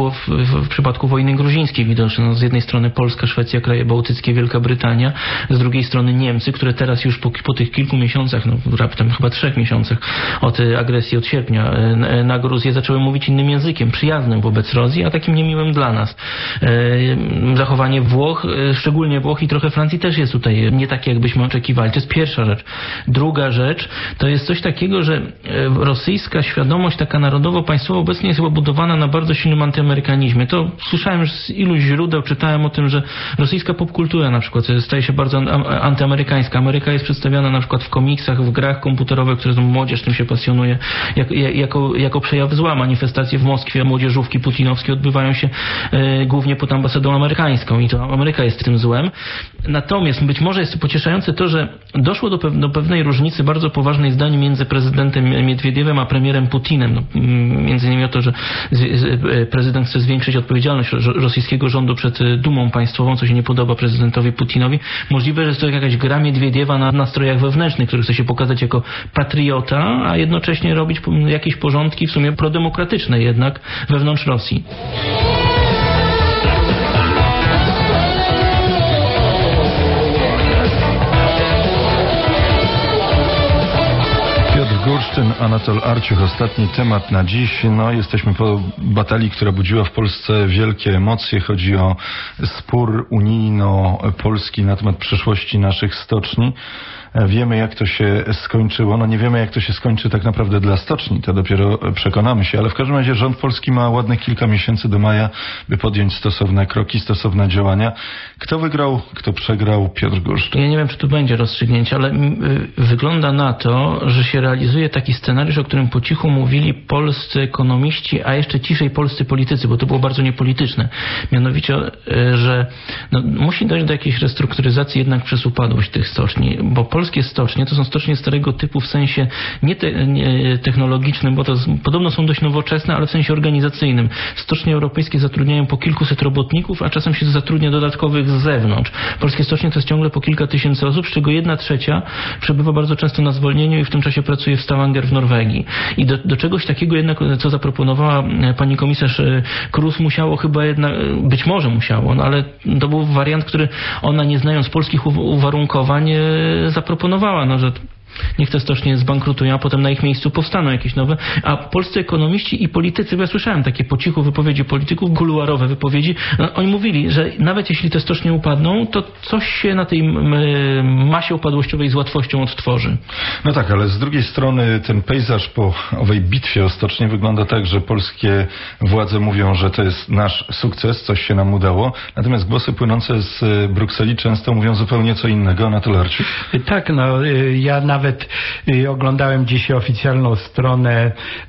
było w przypadku wojny gruzińskiej widoczne. No, z jednej strony Polska, Szwecja, kraje bałtyckie, Wielka Brytania, z drugiej strony Niemcy, które teraz już po tych kilku miesiącach, no raptem chyba 3 miesiącach od agresji od sierpnia na Gruzję zaczęły mówić innym językiem, przyjaznym wobec Rosji, a takim niemiłym dla nas. Zachowanie Włoch, szczególnie Włoch i trochę Francji też jest tutaj nie takie, jakbyśmy oczekiwali. To jest pierwsza rzecz. Druga rzecz to jest coś takiego, że rosyjska świadomość taka narodowo-państwowa obecnie jest chyba budowana na bardzo silnym antyamerykanizmie. To słyszałem już z iluś źródeł, czytałem o tym, że rosyjska popkultura na przykład staje się bardzo antyamerykańska. Ameryka jest przedstawiana na przykład w komiksach, w grach komputerowych, które młodzież tym się pasjonuje, jako przejaw zła. Manifestacje w Moskwie, młodzieżówki putinowskie odbywają się głównie pod ambasadą amerykańską i to Ameryka jest tym złem. Natomiast być może jest pocieszające to, że doszło do pewnej różnicy bardzo poważnej zdań między prezydentem Miedwiediewem a premierem Putinem. No, między innymi o to, że prezydent chce zwiększyć odpowiedzialność rosyjskiego rządu przed dumą państwową, co się nie podoba prezydentowi Putinowi. Możliwe, że jest to jakaś gra Miedwiediewa na nastrojach wewnętrznych, który chce się pokazać jako patriota, a jednocześnie robić jakieś porządki w sumie prodemokratyczne jednak wewnątrz Rosji. Gursztyn, Anatol Arciuch, ostatni temat na dziś. No, jesteśmy po batalii, która budziła w Polsce wielkie emocje. Chodzi o spór unijno-polski na temat przyszłości naszych stoczni. Wiemy, jak to się skończyło. No nie wiemy, jak to się skończy tak naprawdę dla stoczni. To dopiero przekonamy się. Ale w każdym razie rząd polski ma ładnych kilka miesięcy do maja, by podjąć stosowne kroki, stosowne działania. Kto wygrał, kto przegrał? Piotr Gursztyn. Ja nie wiem, czy tu będzie rozstrzygnięcie, ale wygląda na to, że się realizuje taki scenariusz, o którym po cichu mówili polscy ekonomiści, a jeszcze ciszej polscy politycy, bo to było bardzo niepolityczne. Mianowicie, że musi dojść do jakiejś restrukturyzacji jednak przez upadłość tych stoczni, bo polskie stocznie to są stocznie starego typu w sensie nie technologicznym, bo to podobno są dość nowoczesne, ale w sensie organizacyjnym. Stocznie europejskie zatrudniają po kilkuset robotników, a czasem się zatrudnia dodatkowych z zewnątrz. Polskie stocznie to jest ciągle po kilka tysięcy osób, z czego 1/3 przebywa bardzo często na zwolnieniu i w tym czasie pracuje w Stavanger w Norwegii. I do czegoś takiego jednak, co zaproponowała pani komisarz Kroes, musiało chyba jednak, być może musiało, no ale to był wariant, który ona, nie znając polskich uwarunkowań, zaproponowała, no, że niech te stocznie zbankrutują, a potem na ich miejscu powstaną jakieś nowe. A polscy ekonomiści i politycy, bo ja słyszałem takie po cichu wypowiedzi polityków, kuluarowe wypowiedzi, oni mówili, że nawet jeśli te stocznie upadną, to coś się na tej masie upadłościowej z łatwością odtworzy. No tak, ale z drugiej strony ten pejzaż po owej bitwie o stocznie wygląda tak, że polskie władze mówią, że to jest nasz sukces, coś się nam udało, natomiast głosy płynące z Brukseli często mówią zupełnie co innego. Anatol Arciuch. Tak, no ja nawet oglądałem dzisiaj oficjalną stronę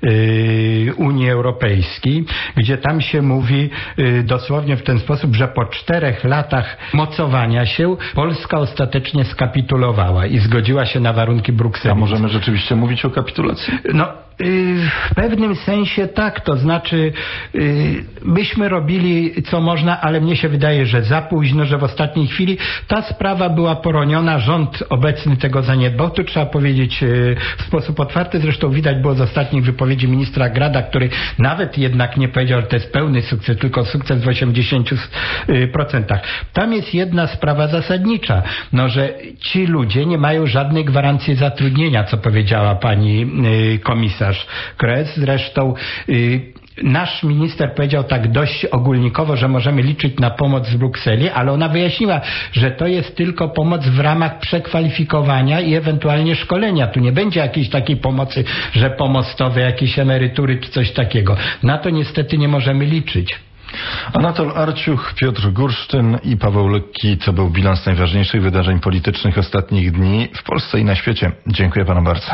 Unii Europejskiej, gdzie tam się mówi dosłownie w ten sposób, że po 4 latach mocowania się Polska ostatecznie skapitulowała i zgodziła się na warunki Brukseli. A możemy rzeczywiście mówić o kapitulacji? No, w pewnym sensie tak, to znaczy myśmy robili co można, ale mnie się wydaje, że za późno, że w ostatniej chwili ta sprawa była poroniona, rząd obecny tego zaniedbał. Tu trzeba powiedzieć w sposób otwarty, zresztą widać było z ostatnich wypowiedzi ministra Grada, który nawet jednak nie powiedział, że to jest pełny sukces, tylko sukces w 80%. Tam jest jedna sprawa zasadnicza, no, że ci ludzie nie mają żadnej gwarancji zatrudnienia, co powiedziała pani komisarz Kroes. Zresztą nasz minister powiedział tak dość ogólnikowo, że możemy liczyć na pomoc z Brukseli, ale ona wyjaśniła, że to jest tylko pomoc w ramach przekwalifikowania i ewentualnie szkolenia. Tu nie będzie jakiejś takiej pomocy, że pomostowe, jakieś emerytury czy coś takiego. Na to niestety nie możemy liczyć. Anatol Arciuch, Piotr Gursztyn i Paweł Lekki. To był bilans najważniejszych wydarzeń politycznych ostatnich dni w Polsce i na świecie. Dziękuję panu bardzo.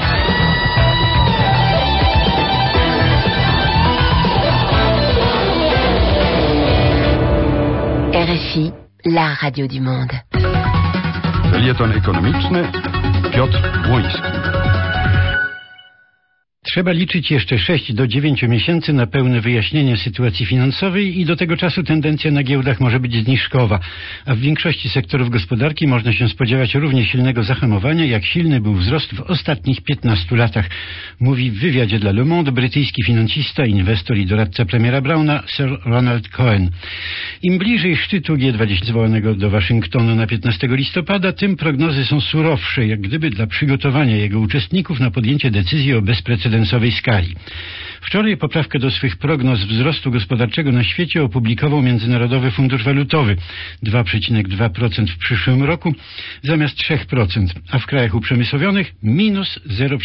RFI, la radio du monde. Felieton ekonomiczny Piotr Błoński. Trzeba liczyć jeszcze 6 do 9 miesięcy na pełne wyjaśnienie sytuacji finansowej i do tego czasu tendencja na giełdach może być zniżkowa, a w większości sektorów gospodarki można się spodziewać równie silnego zahamowania, jak silny był wzrost w ostatnich 15 latach, mówi w wywiadzie dla Le Monde brytyjski finansista, inwestor i doradca premiera Browna Sir Ronald Cohen. Im bliżej szczytu G20 zwołanego do Waszyngtonu na 15 listopada, tym prognozy są surowsze, jak gdyby dla przygotowania jego uczestników na podjęcie decyzji o bezprecedensowej skali. Wczoraj poprawkę do swych prognoz wzrostu gospodarczego na świecie opublikował Międzynarodowy Fundusz Walutowy 2,2% w przyszłym roku zamiast 3%, a w krajach uprzemysłowionych minus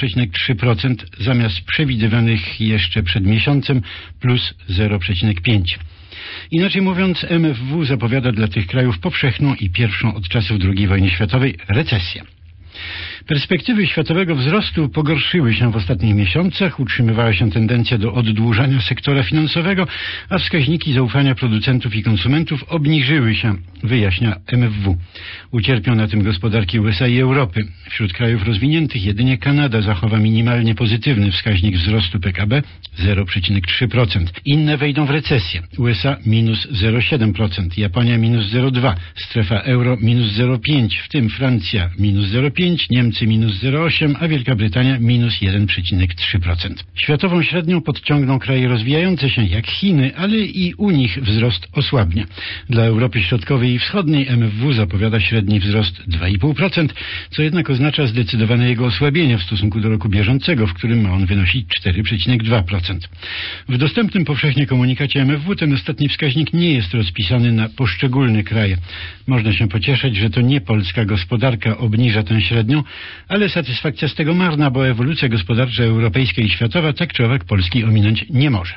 0,3% zamiast przewidywanych jeszcze przed miesiącem plus 0,5%. Inaczej mówiąc, MFW zapowiada dla tych krajów powszechną i pierwszą od czasów II wojny światowej recesję. Perspektywy światowego wzrostu pogorszyły się w ostatnich miesiącach, utrzymywała się tendencja do oddłużania sektora finansowego, a wskaźniki zaufania producentów i konsumentów obniżyły się, wyjaśnia MFW. Ucierpią na tym gospodarki USA i Europy. Wśród krajów rozwiniętych jedynie Kanada zachowa minimalnie pozytywny wskaźnik wzrostu PKB 0,3%. Inne wejdą w recesję. USA minus 0,7%, Japonia minus 0,2%, strefa euro minus 0,5%, w tym Francja minus 0,5%, Niemcy minus 0,8%, a Wielka Brytania minus 1,3%. Światową średnią podciągną kraje rozwijające się jak Chiny, ale i u nich wzrost osłabnie. Dla Europy Środkowej i Wschodniej MFW zapowiada średni wzrost 2,5%, co jednak oznacza zdecydowane jego osłabienie w stosunku do roku bieżącego, w którym ma on wynosić 4,2%. W dostępnym powszechnie komunikacie MFW ten ostatni wskaźnik nie jest rozpisany na poszczególne kraje. Można się pocieszyć, że to nie polska gospodarka obniża tę średnią, ale satysfakcja z tego marna, bo ewolucja gospodarcza europejska i światowa tak czy owak Polski ominąć nie może.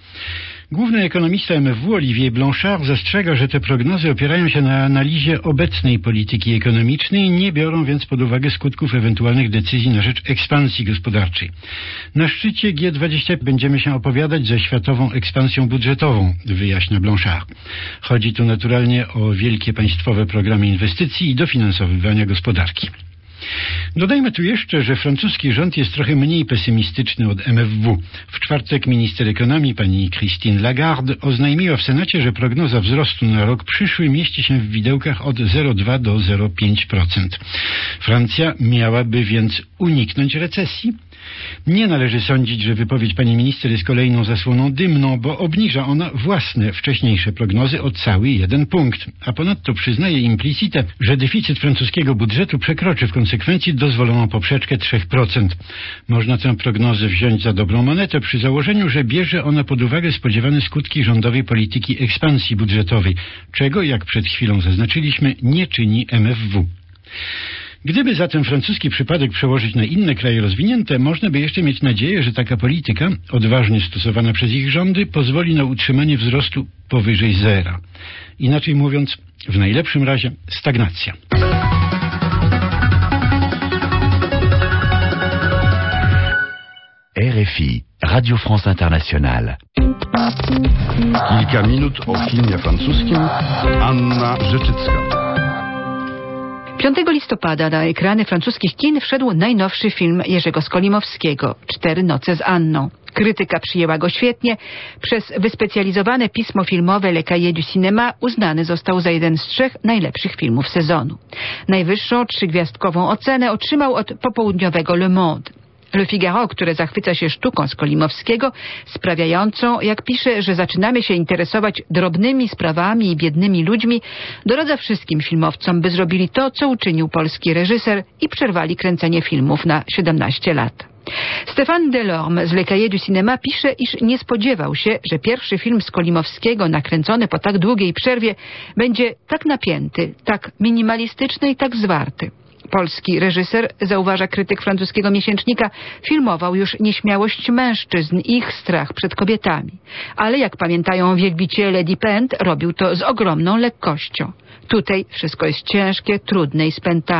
Główny ekonomista MFW Olivier Blanchard zastrzega, że te prognozy opierają się na analizie obecnej polityki ekonomicznej, nie biorą więc pod uwagę skutków ewentualnych decyzji na rzecz ekspansji gospodarczej. Na szczycie G20 będziemy się opowiadać za światową ekspansją budżetową, wyjaśnia Blanchard. Chodzi tu naturalnie o wielkie państwowe programy inwestycji i dofinansowywania gospodarki. Dodajmy tu jeszcze, że francuski rząd jest trochę mniej pesymistyczny od MFW. W czwartek minister ekonomii pani Christine Lagarde oznajmiła w Senacie, że prognoza wzrostu na rok przyszły mieści się w widełkach od 0,2 do 0,5%. Francja miałaby więc uniknąć recesji? Nie należy sądzić, że wypowiedź pani minister jest kolejną zasłoną dymną, bo obniża ona własne wcześniejsze prognozy o cały 1 punkt, a ponadto przyznaje implicite, że deficyt francuskiego budżetu przekroczy w konsekwencji dozwoloną poprzeczkę 3%. Można tę prognozę wziąć za dobrą monetę przy założeniu, że bierze ona pod uwagę spodziewane skutki rządowej polityki ekspansji budżetowej, czego, jak przed chwilą zaznaczyliśmy, nie czyni MFW. Gdyby zatem francuski przypadek przełożyć na inne kraje rozwinięte, można by jeszcze mieć nadzieję, że taka polityka, odważnie stosowana przez ich rządy, pozwoli na utrzymanie wzrostu powyżej zera. Inaczej mówiąc, w najlepszym razie stagnacja. RFI, Radio France Internationale. Kilka minut o filmie francuskim. Anna Rzeczycka. 5 listopada na ekrany francuskich kin wszedł najnowszy film Jerzego Skolimowskiego „4 noce z Anną”. Krytyka przyjęła go świetnie. Przez wyspecjalizowane pismo filmowe Le Cahiers du Cinéma uznany został za jeden z 3 najlepszych filmów sezonu. Najwyższą 3-gwiazdkową ocenę otrzymał od popołudniowego Le Monde. Le Figaro, które zachwyca się sztuką Skolimowskiego, sprawiającą, jak pisze, że zaczynamy się interesować drobnymi sprawami i biednymi ludźmi, doradza wszystkim filmowcom, by zrobili to, co uczynił polski reżyser i przerwali kręcenie filmów na 17 lat. Stéphane Delorme z Le Cahiers du Cinéma pisze, iż nie spodziewał się, że pierwszy film Skolimowskiego nakręcony po tak długiej przerwie będzie tak napięty, tak minimalistyczny i tak zwarty. Polski reżyser, zauważa krytyk francuskiego miesięcznika, filmował już nieśmiałość mężczyzn i ich strach przed kobietami. Ale jak pamiętają wielbiciele Dipent, robił to z ogromną lekkością. Tutaj wszystko jest ciężkie, trudne i spętane.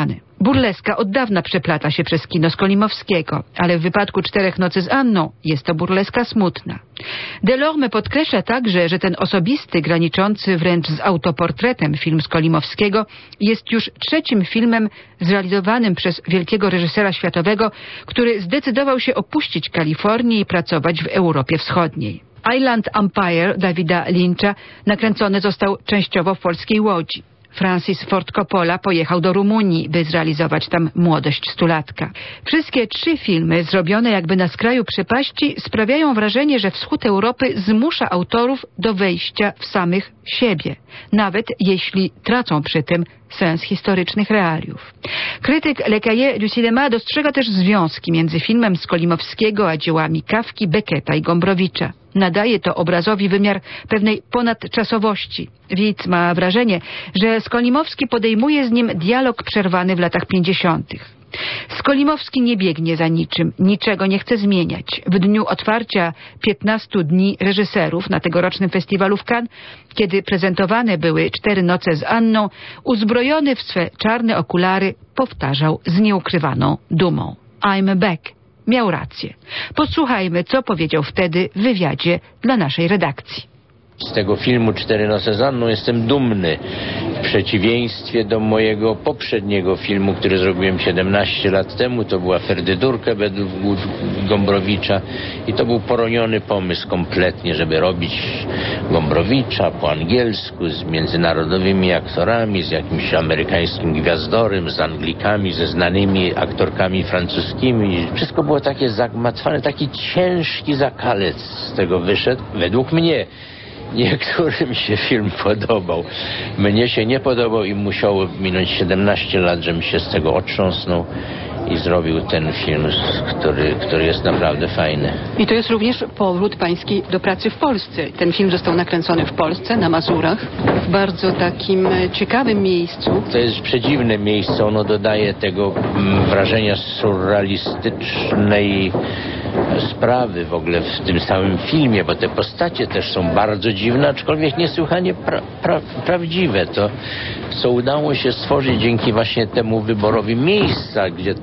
Burleska od dawna przeplata się przez kino Skolimowskiego, ale w wypadku 4 nocy z Anną jest to burleska smutna. Delorme podkreśla także, że ten osobisty, graniczący wręcz z autoportretem film Skolimowskiego jest już 3. filmem zrealizowanym przez wielkiego reżysera światowego, który zdecydował się opuścić Kalifornię i pracować w Europie Wschodniej. Island Empire Davida Lyncha nakręcony został częściowo w polskiej Łodzi. Francis Ford Coppola pojechał do Rumunii, by zrealizować tam Młodość stulatka. Wszystkie 3 filmy, zrobione jakby na skraju przepaści, sprawiają wrażenie, że wschód Europy zmusza autorów do wejścia w samych siebie, nawet jeśli tracą przy tym sens historycznych realiów. Krytyk Le Cahier du Cinéma dostrzega też związki między filmem Skolimowskiego a dziełami Kafki, Becketa i Gombrowicza. Nadaje to obrazowi wymiar pewnej ponadczasowości. Widz ma wrażenie, że Skolimowski podejmuje z nim dialog przerwany w latach 50. Skolimowski nie biegnie za niczym, niczego nie chce zmieniać. W dniu otwarcia 15 dni reżyserów na tegorocznym festiwalu w Cannes, kiedy prezentowane były 4 noce z Anną, uzbrojony w swe czarne okulary powtarzał z nieukrywaną dumą: I'm back. Miał rację. Posłuchajmy, co powiedział wtedy w wywiadzie dla naszej redakcji. Z tego filmu 4 noce z Anną jestem dumny. W przeciwieństwie do mojego poprzedniego filmu, który zrobiłem 17 lat temu, to była Ferdydurka według Gombrowicza i to był poroniony pomysł kompletnie, żeby robić Gombrowicza po angielsku, z międzynarodowymi aktorami, z jakimś amerykańskim gwiazdorem, z Anglikami, ze znanymi aktorkami francuskimi. Wszystko było takie zagmatwane, taki ciężki zakalec z tego wyszedł, według mnie. Niektórym się film podobał. Mnie się nie podobał i musiało minąć 17 lat, żebym się z tego otrząsnął i zrobił ten film, który jest naprawdę fajny. I to jest również powrót pański do pracy w Polsce. Ten film został nakręcony w Polsce, na Mazurach, w bardzo takim ciekawym miejscu. To jest przedziwne miejsce, ono dodaje tego wrażenia surrealistycznej sprawy w ogóle w tym samym filmie, bo te postacie też są bardzo dziwne, aczkolwiek niesłychanie prawdziwe. To, co udało się stworzyć dzięki właśnie temu wyborowi miejsca, gdzie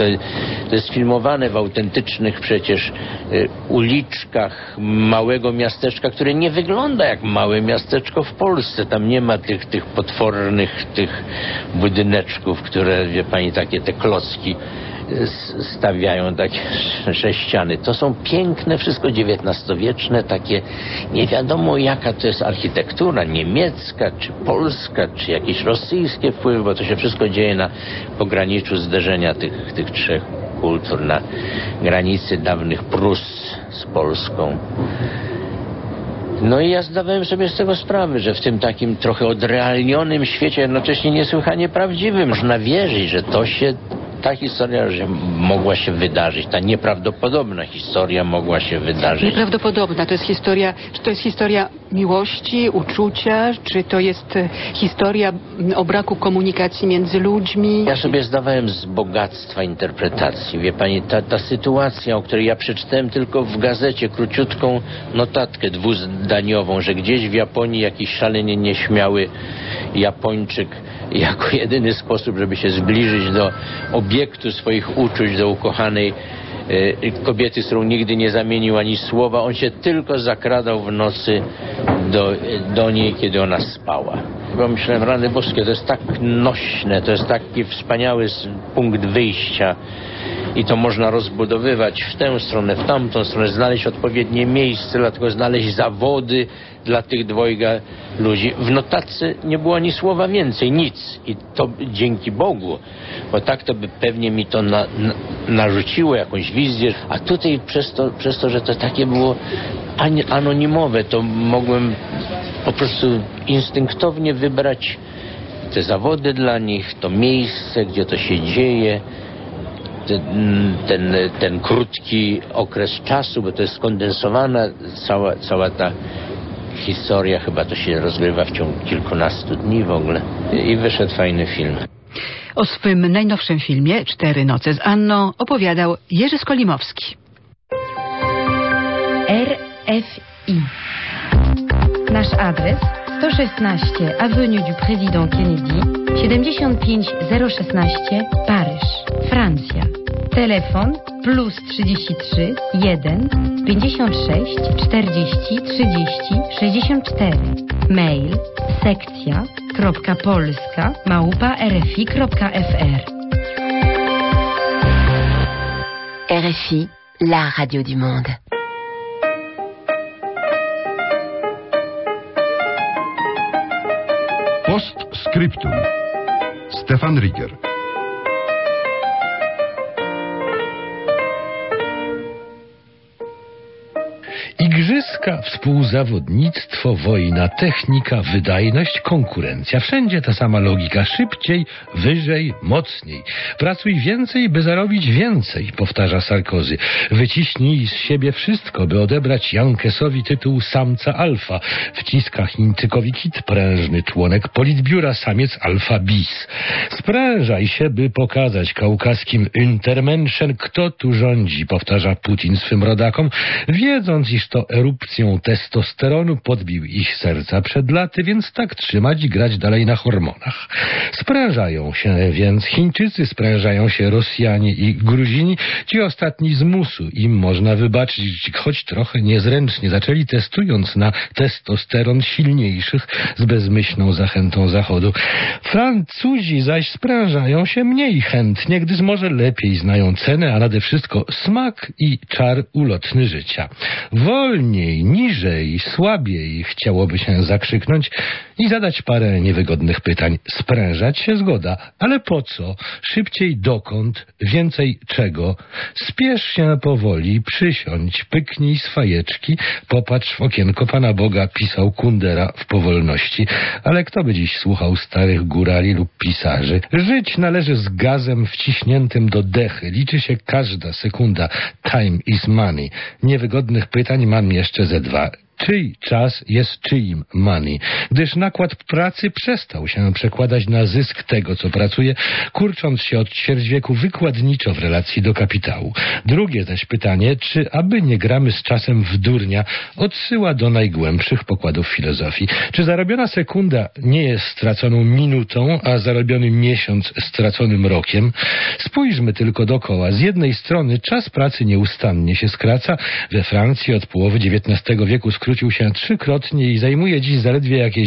to jest filmowane w autentycznych przecież uliczkach małego miasteczka, które nie wygląda jak małe miasteczko w Polsce. Tam nie ma tych potwornych budyneczków, które, wie pani, takie te klocki stawiają, takie sześciany. To są piękne, wszystko XIX-wieczne, takie nie wiadomo jaka to jest architektura, niemiecka, czy polska, czy jakieś rosyjskie wpływy, bo to się wszystko dzieje na pograniczu zderzenia tych 3 kultur, na granicy dawnych Prus z Polską. No i ja zdawałem sobie z tego sprawę, że w tym takim trochę odrealnionym świecie, jednocześnie niesłychanie prawdziwym, można wierzyć, że ta historia, że mogła się wydarzyć, ta nieprawdopodobna historia mogła się wydarzyć. Nieprawdopodobna, to jest historia, czy to jest historia miłości, uczucia, czy to jest historia o braku komunikacji między ludźmi? Ja sobie zdawałem z bogactwa interpretacji. Wie pani, ta sytuacja, o której ja przeczytałem tylko w gazecie króciutką notatkę dwuzdaniową, że gdzieś w Japonii jakiś szalenie nieśmiały Japończyk jako jedyny sposób, żeby się zbliżyć do obiektu swoich uczuć, do ukochanej kobiety, z którą nigdy nie zamienił ani słowa. On się tylko zakradał w nocy do niej, kiedy ona spała. Bo myślałem, rany boskie, to jest tak nośne, to jest taki wspaniały punkt wyjścia i to można rozbudowywać w tę stronę, w tamtą stronę, znaleźć odpowiednie miejsce, dlatego znaleźć zawody dla tych dwojga ludzi. W notatce nie było ani słowa więcej, nic. I to dzięki Bogu, bo tak to by pewnie mi to narzuciło jakąś wizję. A tutaj przez to, że to takie było anonimowe, to mogłem po prostu instynktownie wybrać te zawody dla nich, to miejsce, gdzie to się dzieje, ten krótki okres czasu, bo to jest skondensowana cała ta historia, chyba to się rozgrywa w ciągu kilkunastu dni w ogóle. I wyszedł fajny film. O swym najnowszym filmie 4 noce z Anną opowiadał Jerzy Skolimowski. RFI. Nasz adres 116 Avenue du Président Kennedy, 75016 Paryż, Francja. Telefon +33 1 56 40 30 64. Mail sekcja.polska@rfi.fr. RFI, la radio du monde. Postscriptum. Stefan Rieger. Igrzyska, współzawodnictwo, wojna, technika, wydajność, konkurencja. Wszędzie ta sama logika. Szybciej, wyżej, mocniej. Pracuj więcej, by zarobić więcej, powtarza Sarkozy. Wyciśnij z siebie wszystko, by odebrać Jankesowi tytuł samca alfa. Wciska Chińczykowi kit prężny, członek politbiura, samiec alfa bis. Sprężaj się, by pokazać kaukaskim Untermenschen, kto tu rządzi, powtarza Putin swym rodakom, wiedząc, iż to erupcją testosteronu podbił ich serca przed laty, więc tak trzymać i grać dalej na hormonach. Sprężają się więc Chińczycy, sprężają się Rosjanie i Gruzini. Ci ostatni z musu, im można wybaczyć, choć trochę niezręcznie zaczęli, testując na testosteron silniejszych z bezmyślną zachętą Zachodu. Francuzi zaś sprężają się mniej chętnie, gdyż może lepiej znają cenę, a nade wszystko smak i czar ulotny życia. Wolniej, niżej, słabiej chciałoby się zakrzyknąć i zadać parę niewygodnych pytań. Sprężać się zgoda, ale po co? Szybciej dokąd? Więcej czego? Spiesz się powoli, przysiądź, pyknij z fajeczki, popatrz w okienko Pana Boga, pisał Kundera w Powolności. Ale kto by dziś słuchał starych górali lub pisarzy? Żyć należy z gazem wciśniętym do dechy. Liczy się każda sekunda. Time is money. Niewygodnych pytań mam jeszcze ze dwa. Czyj czas jest czyim money? Gdyż nakład pracy przestał się przekładać na zysk tego, co pracuje, kurcząc się od ćwierć wieku wykładniczo w relacji do kapitału. Drugie zaś pytanie, czy aby nie gramy z czasem w durnia, odsyła do najgłębszych pokładów filozofii. Czy zarobiona sekunda nie jest straconą minutą, a zarobiony miesiąc straconym rokiem? Spójrzmy tylko dokoła. Z jednej strony czas pracy nieustannie się skraca. We Francji od połowy XIX wieku skrócił się trzykrotnie i zajmuje dziś zaledwie jakieś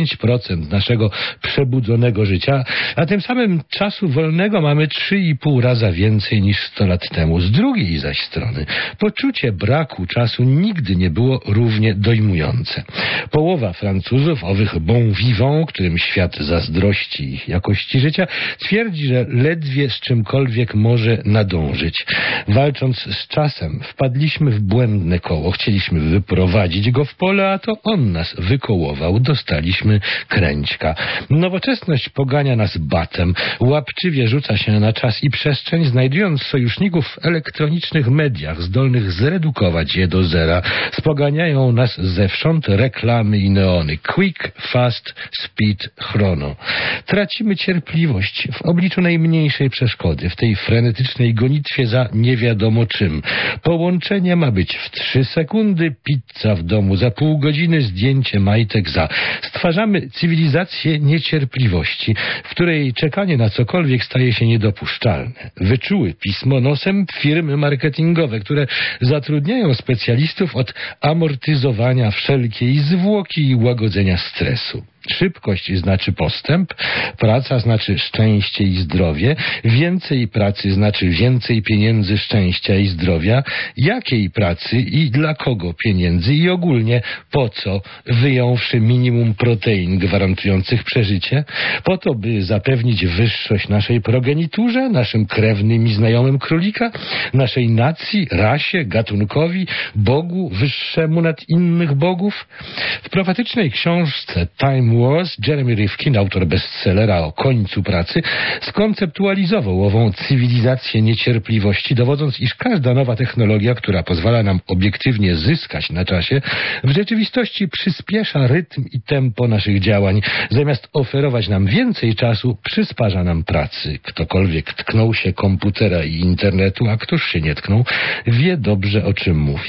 9% naszego przebudzonego życia, a tym samym czasu wolnego mamy 3,5 raza więcej niż 100 lat temu. Z drugiej zaś strony poczucie braku czasu nigdy nie było równie dojmujące. Połowa Francuzów, owych bon vivants, którym świat zazdrości ich jakości życia, twierdzi, że ledwie z czymkolwiek może nadążyć. Walcząc z czasem, wpadliśmy w błędne koło. Chcieliśmy wyprowadzić go w pole, a to on nas wykołował. Dostaliśmy kręćka. Nowoczesność pogania nas batem. Łapczywie rzuca się na czas i przestrzeń, znajdując sojuszników w elektronicznych mediach, zdolnych zredukować je do zera. Spoganiają nas zewsząd reklamy i neony. Quick, fast, speed, chrono. Tracimy cierpliwość w obliczu najmniejszej przeszkody, w tej frenetycznej gonitwie za nie wiadomo czym. Połączenie ma być w 3 sekundy, pizza w domu za pół godziny, zdjęcie majtek za. Stwarzamy cywilizację niecierpliwości, w której czekanie na cokolwiek staje się niedopuszczalne. Wyczuły pismo nosem firmy marketingowe, które zatrudniają specjalistów od amortyzowania wszelkiej zwłoki i łagodzenia stresu. Szybkość znaczy postęp, praca znaczy szczęście i zdrowie, więcej pracy znaczy więcej pieniędzy, szczęścia i zdrowia, jakiej pracy i dla kogo pieniędzy i ogólnie po co, wyjąwszy minimum protein gwarantujących przeżycie, po to, by zapewnić wyższość naszej progeniturze, naszym krewnym i znajomym królika, naszej nacji, rasie, gatunkowi, Bogu wyższemu nad innych bogów. W profetycznej książce Time Wars Jeremy Rifkin, autor bestsellera o końcu pracy, skonceptualizował ową cywilizację niecierpliwości, dowodząc, iż każda nowa technologia, która pozwala nam obiektywnie zyskać na czasie, w rzeczywistości przyspiesza rytm i tempo naszych działań. Zamiast oferować nam więcej czasu, przysparza nam pracy. Ktokolwiek tknął się komputera i internetu, a któż się nie tknął, wie dobrze, o czym mówię.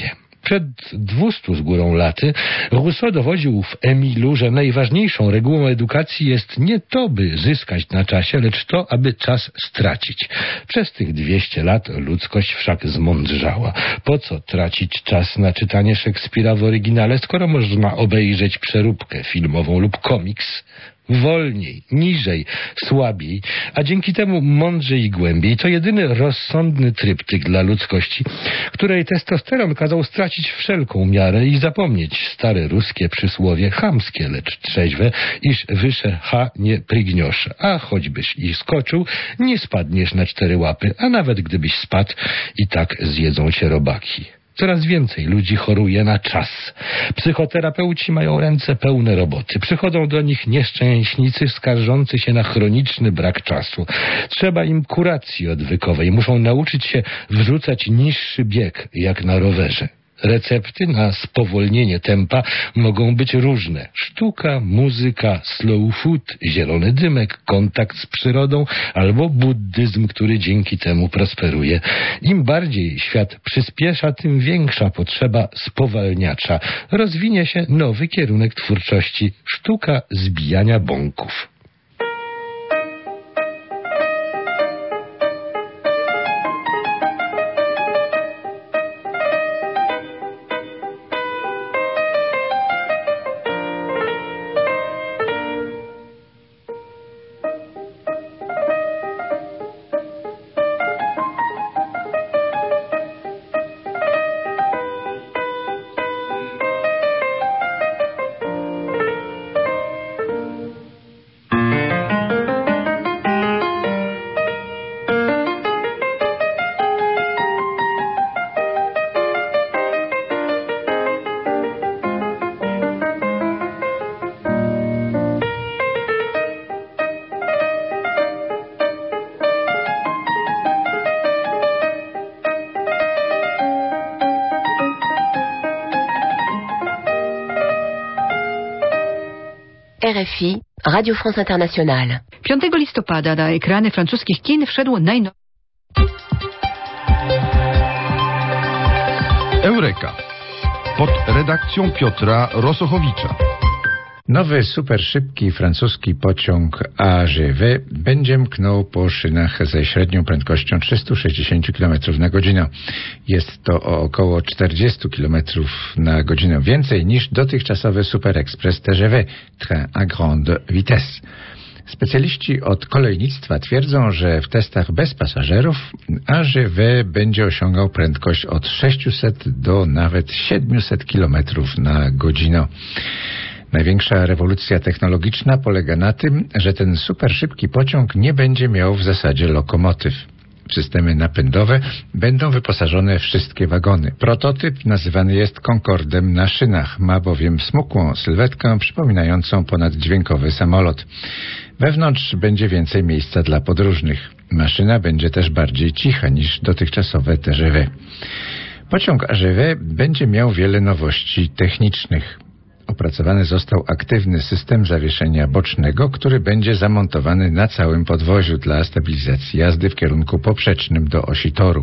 Przed 200 z górą laty Rousseau dowodził w Emilu, że najważniejszą regułą edukacji jest nie to, by zyskać na czasie, lecz to, aby czas stracić. Przez tych 200 lat ludzkość wszak zmądrzała. Po co tracić czas na czytanie Szekspira w oryginale, skoro można obejrzeć przeróbkę filmową lub komiks? Wolniej, niżej, słabiej, a dzięki temu mądrzej i głębiej. To jedyny rozsądny tryptyk dla ludzkości, której testosteron kazał stracić wszelką miarę i zapomnieć stare ruskie przysłowie, chamskie, lecz trzeźwe, iż wysze ha nie prygniesz, a choćbyś i skoczył, nie spadniesz na 4 łapy, a nawet gdybyś spadł, i tak zjedzą cię robaki. Coraz więcej ludzi choruje na czas. Psychoterapeuci mają ręce pełne roboty. Przychodzą do nich nieszczęśnicy skarżący się na chroniczny brak czasu. Trzeba im kuracji odwykowej. Muszą nauczyć się wrzucać niższy bieg, jak na rowerze. Recepty na spowolnienie tempa mogą być różne. Sztuka, muzyka, slow food, zielony dymek, kontakt z przyrodą albo buddyzm, który dzięki temu prosperuje. Im bardziej świat przyspiesza, tym większa potrzeba spowalniacza. Rozwinie się nowy kierunek twórczości. Sztuka zbijania bąków. RFI, Radio France Internationale. 5 listopada na ekrany francuskich kin wszedł najnowszy. Eureka. Pod redakcją Piotra Rosochowicza. Nowy superszybki francuski pociąg AGV będzie mknął po szynach ze średnią prędkością 360 km na godzinę. Jest to o około 40 km na godzinę więcej niż dotychczasowy superekspres TGV, train à grande vitesse. Specjaliści od kolejnictwa twierdzą, że w testach bez pasażerów AGV będzie osiągał prędkość od 600 do nawet 700 km na godzinę. Największa rewolucja technologiczna polega na tym, że ten superszybki pociąg nie będzie miał w zasadzie lokomotyw. W systemy napędowe będą wyposażone wszystkie wagony. Prototyp nazywany jest Concordem na szynach, ma bowiem smukłą sylwetkę przypominającą ponaddźwiękowy samolot. Wewnątrz będzie więcej miejsca dla podróżnych. Maszyna będzie też bardziej cicha niż dotychczasowe TGV. Pociąg AGV będzie miał wiele nowości technicznych. Opracowany został aktywny system zawieszenia bocznego, który będzie zamontowany na całym podwoziu dla stabilizacji jazdy w kierunku poprzecznym do osi toru.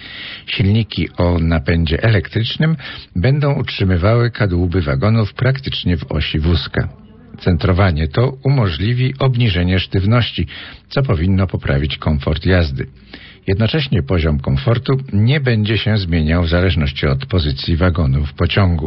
Silniki o napędzie elektrycznym będą utrzymywały kadłuby wagonów praktycznie w osi wózka. Centrowanie to umożliwi obniżenie sztywności, co powinno poprawić komfort jazdy. Jednocześnie poziom komfortu nie będzie się zmieniał w zależności od pozycji wagonu w pociągu.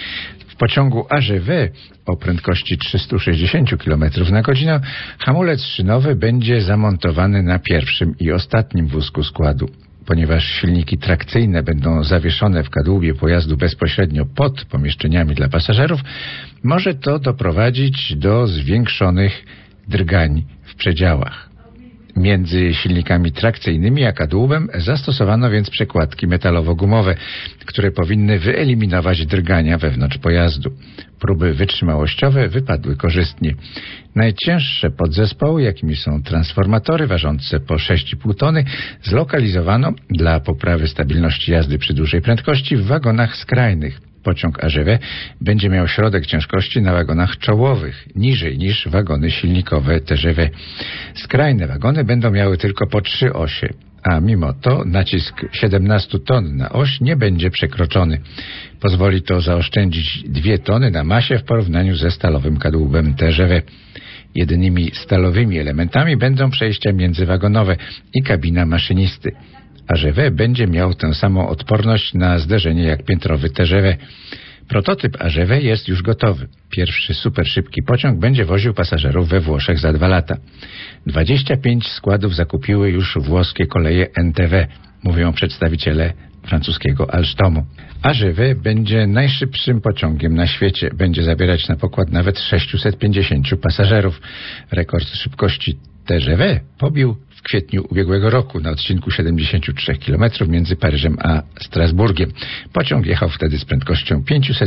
W pociągu AGV o prędkości 360 km na godzinę hamulec szynowy będzie zamontowany na pierwszym i ostatnim wózku składu. Ponieważ silniki trakcyjne będą zawieszone w kadłubie pojazdu bezpośrednio pod pomieszczeniami dla pasażerów, może to doprowadzić do zwiększonych drgań w przedziałach. Między silnikami trakcyjnymi a kadłubem zastosowano więc przekładki metalowo-gumowe, które powinny wyeliminować drgania wewnątrz pojazdu. Próby wytrzymałościowe wypadły korzystnie. Najcięższe podzespoły, jakimi są transformatory ważące po 6,5 tony, zlokalizowano dla poprawy stabilności jazdy przy dużej prędkości w wagonach skrajnych. Pociąg AGV będzie miał środek ciężkości na wagonach czołowych, niżej niż wagony silnikowe TGV. Skrajne wagony będą miały tylko po 3 osie, a mimo to nacisk 17 ton na oś nie będzie przekroczony. Pozwoli to zaoszczędzić 2 tony na masie w porównaniu ze stalowym kadłubem TGV. Jedynymi stalowymi elementami będą przejścia międzywagonowe i kabina maszynisty. AGV będzie miał tę samą odporność na zderzenie jak piętrowy TGV. Prototyp AGV jest już gotowy. Pierwszy superszybki pociąg będzie woził pasażerów we Włoszech za 2 lata. 25 składów zakupiły już włoskie koleje NTV, mówią przedstawiciele francuskiego Alstomu. AGV będzie najszybszym pociągiem na świecie. Będzie zabierać na pokład nawet 650 pasażerów. Rekord szybkości TGV pobił w kwietniu ubiegłego roku na odcinku 73 km między Paryżem a Strasburgiem. Pociąg jechał wtedy z prędkością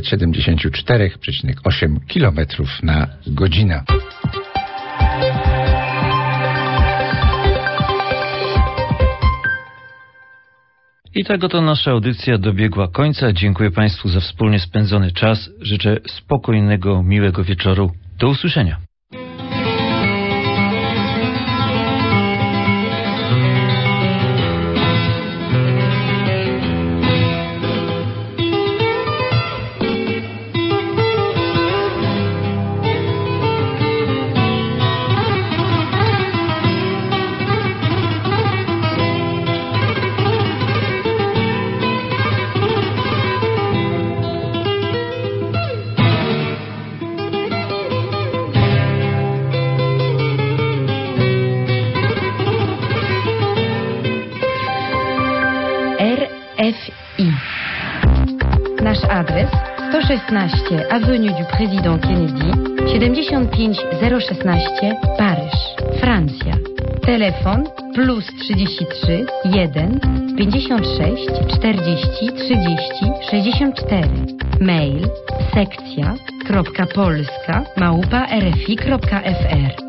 574,8 km na godzinę. I tak oto nasza audycja dobiegła końca. Dziękuję Państwu za wspólnie spędzony czas. Życzę spokojnego, miłego wieczoru. Do usłyszenia. RFI. Nasz adres 116 Avenue du Président Kennedy, 75016 Paryż, Francja. Telefon +33 1 56 40 30 64. Mail sekcja.polska@rfi.fr.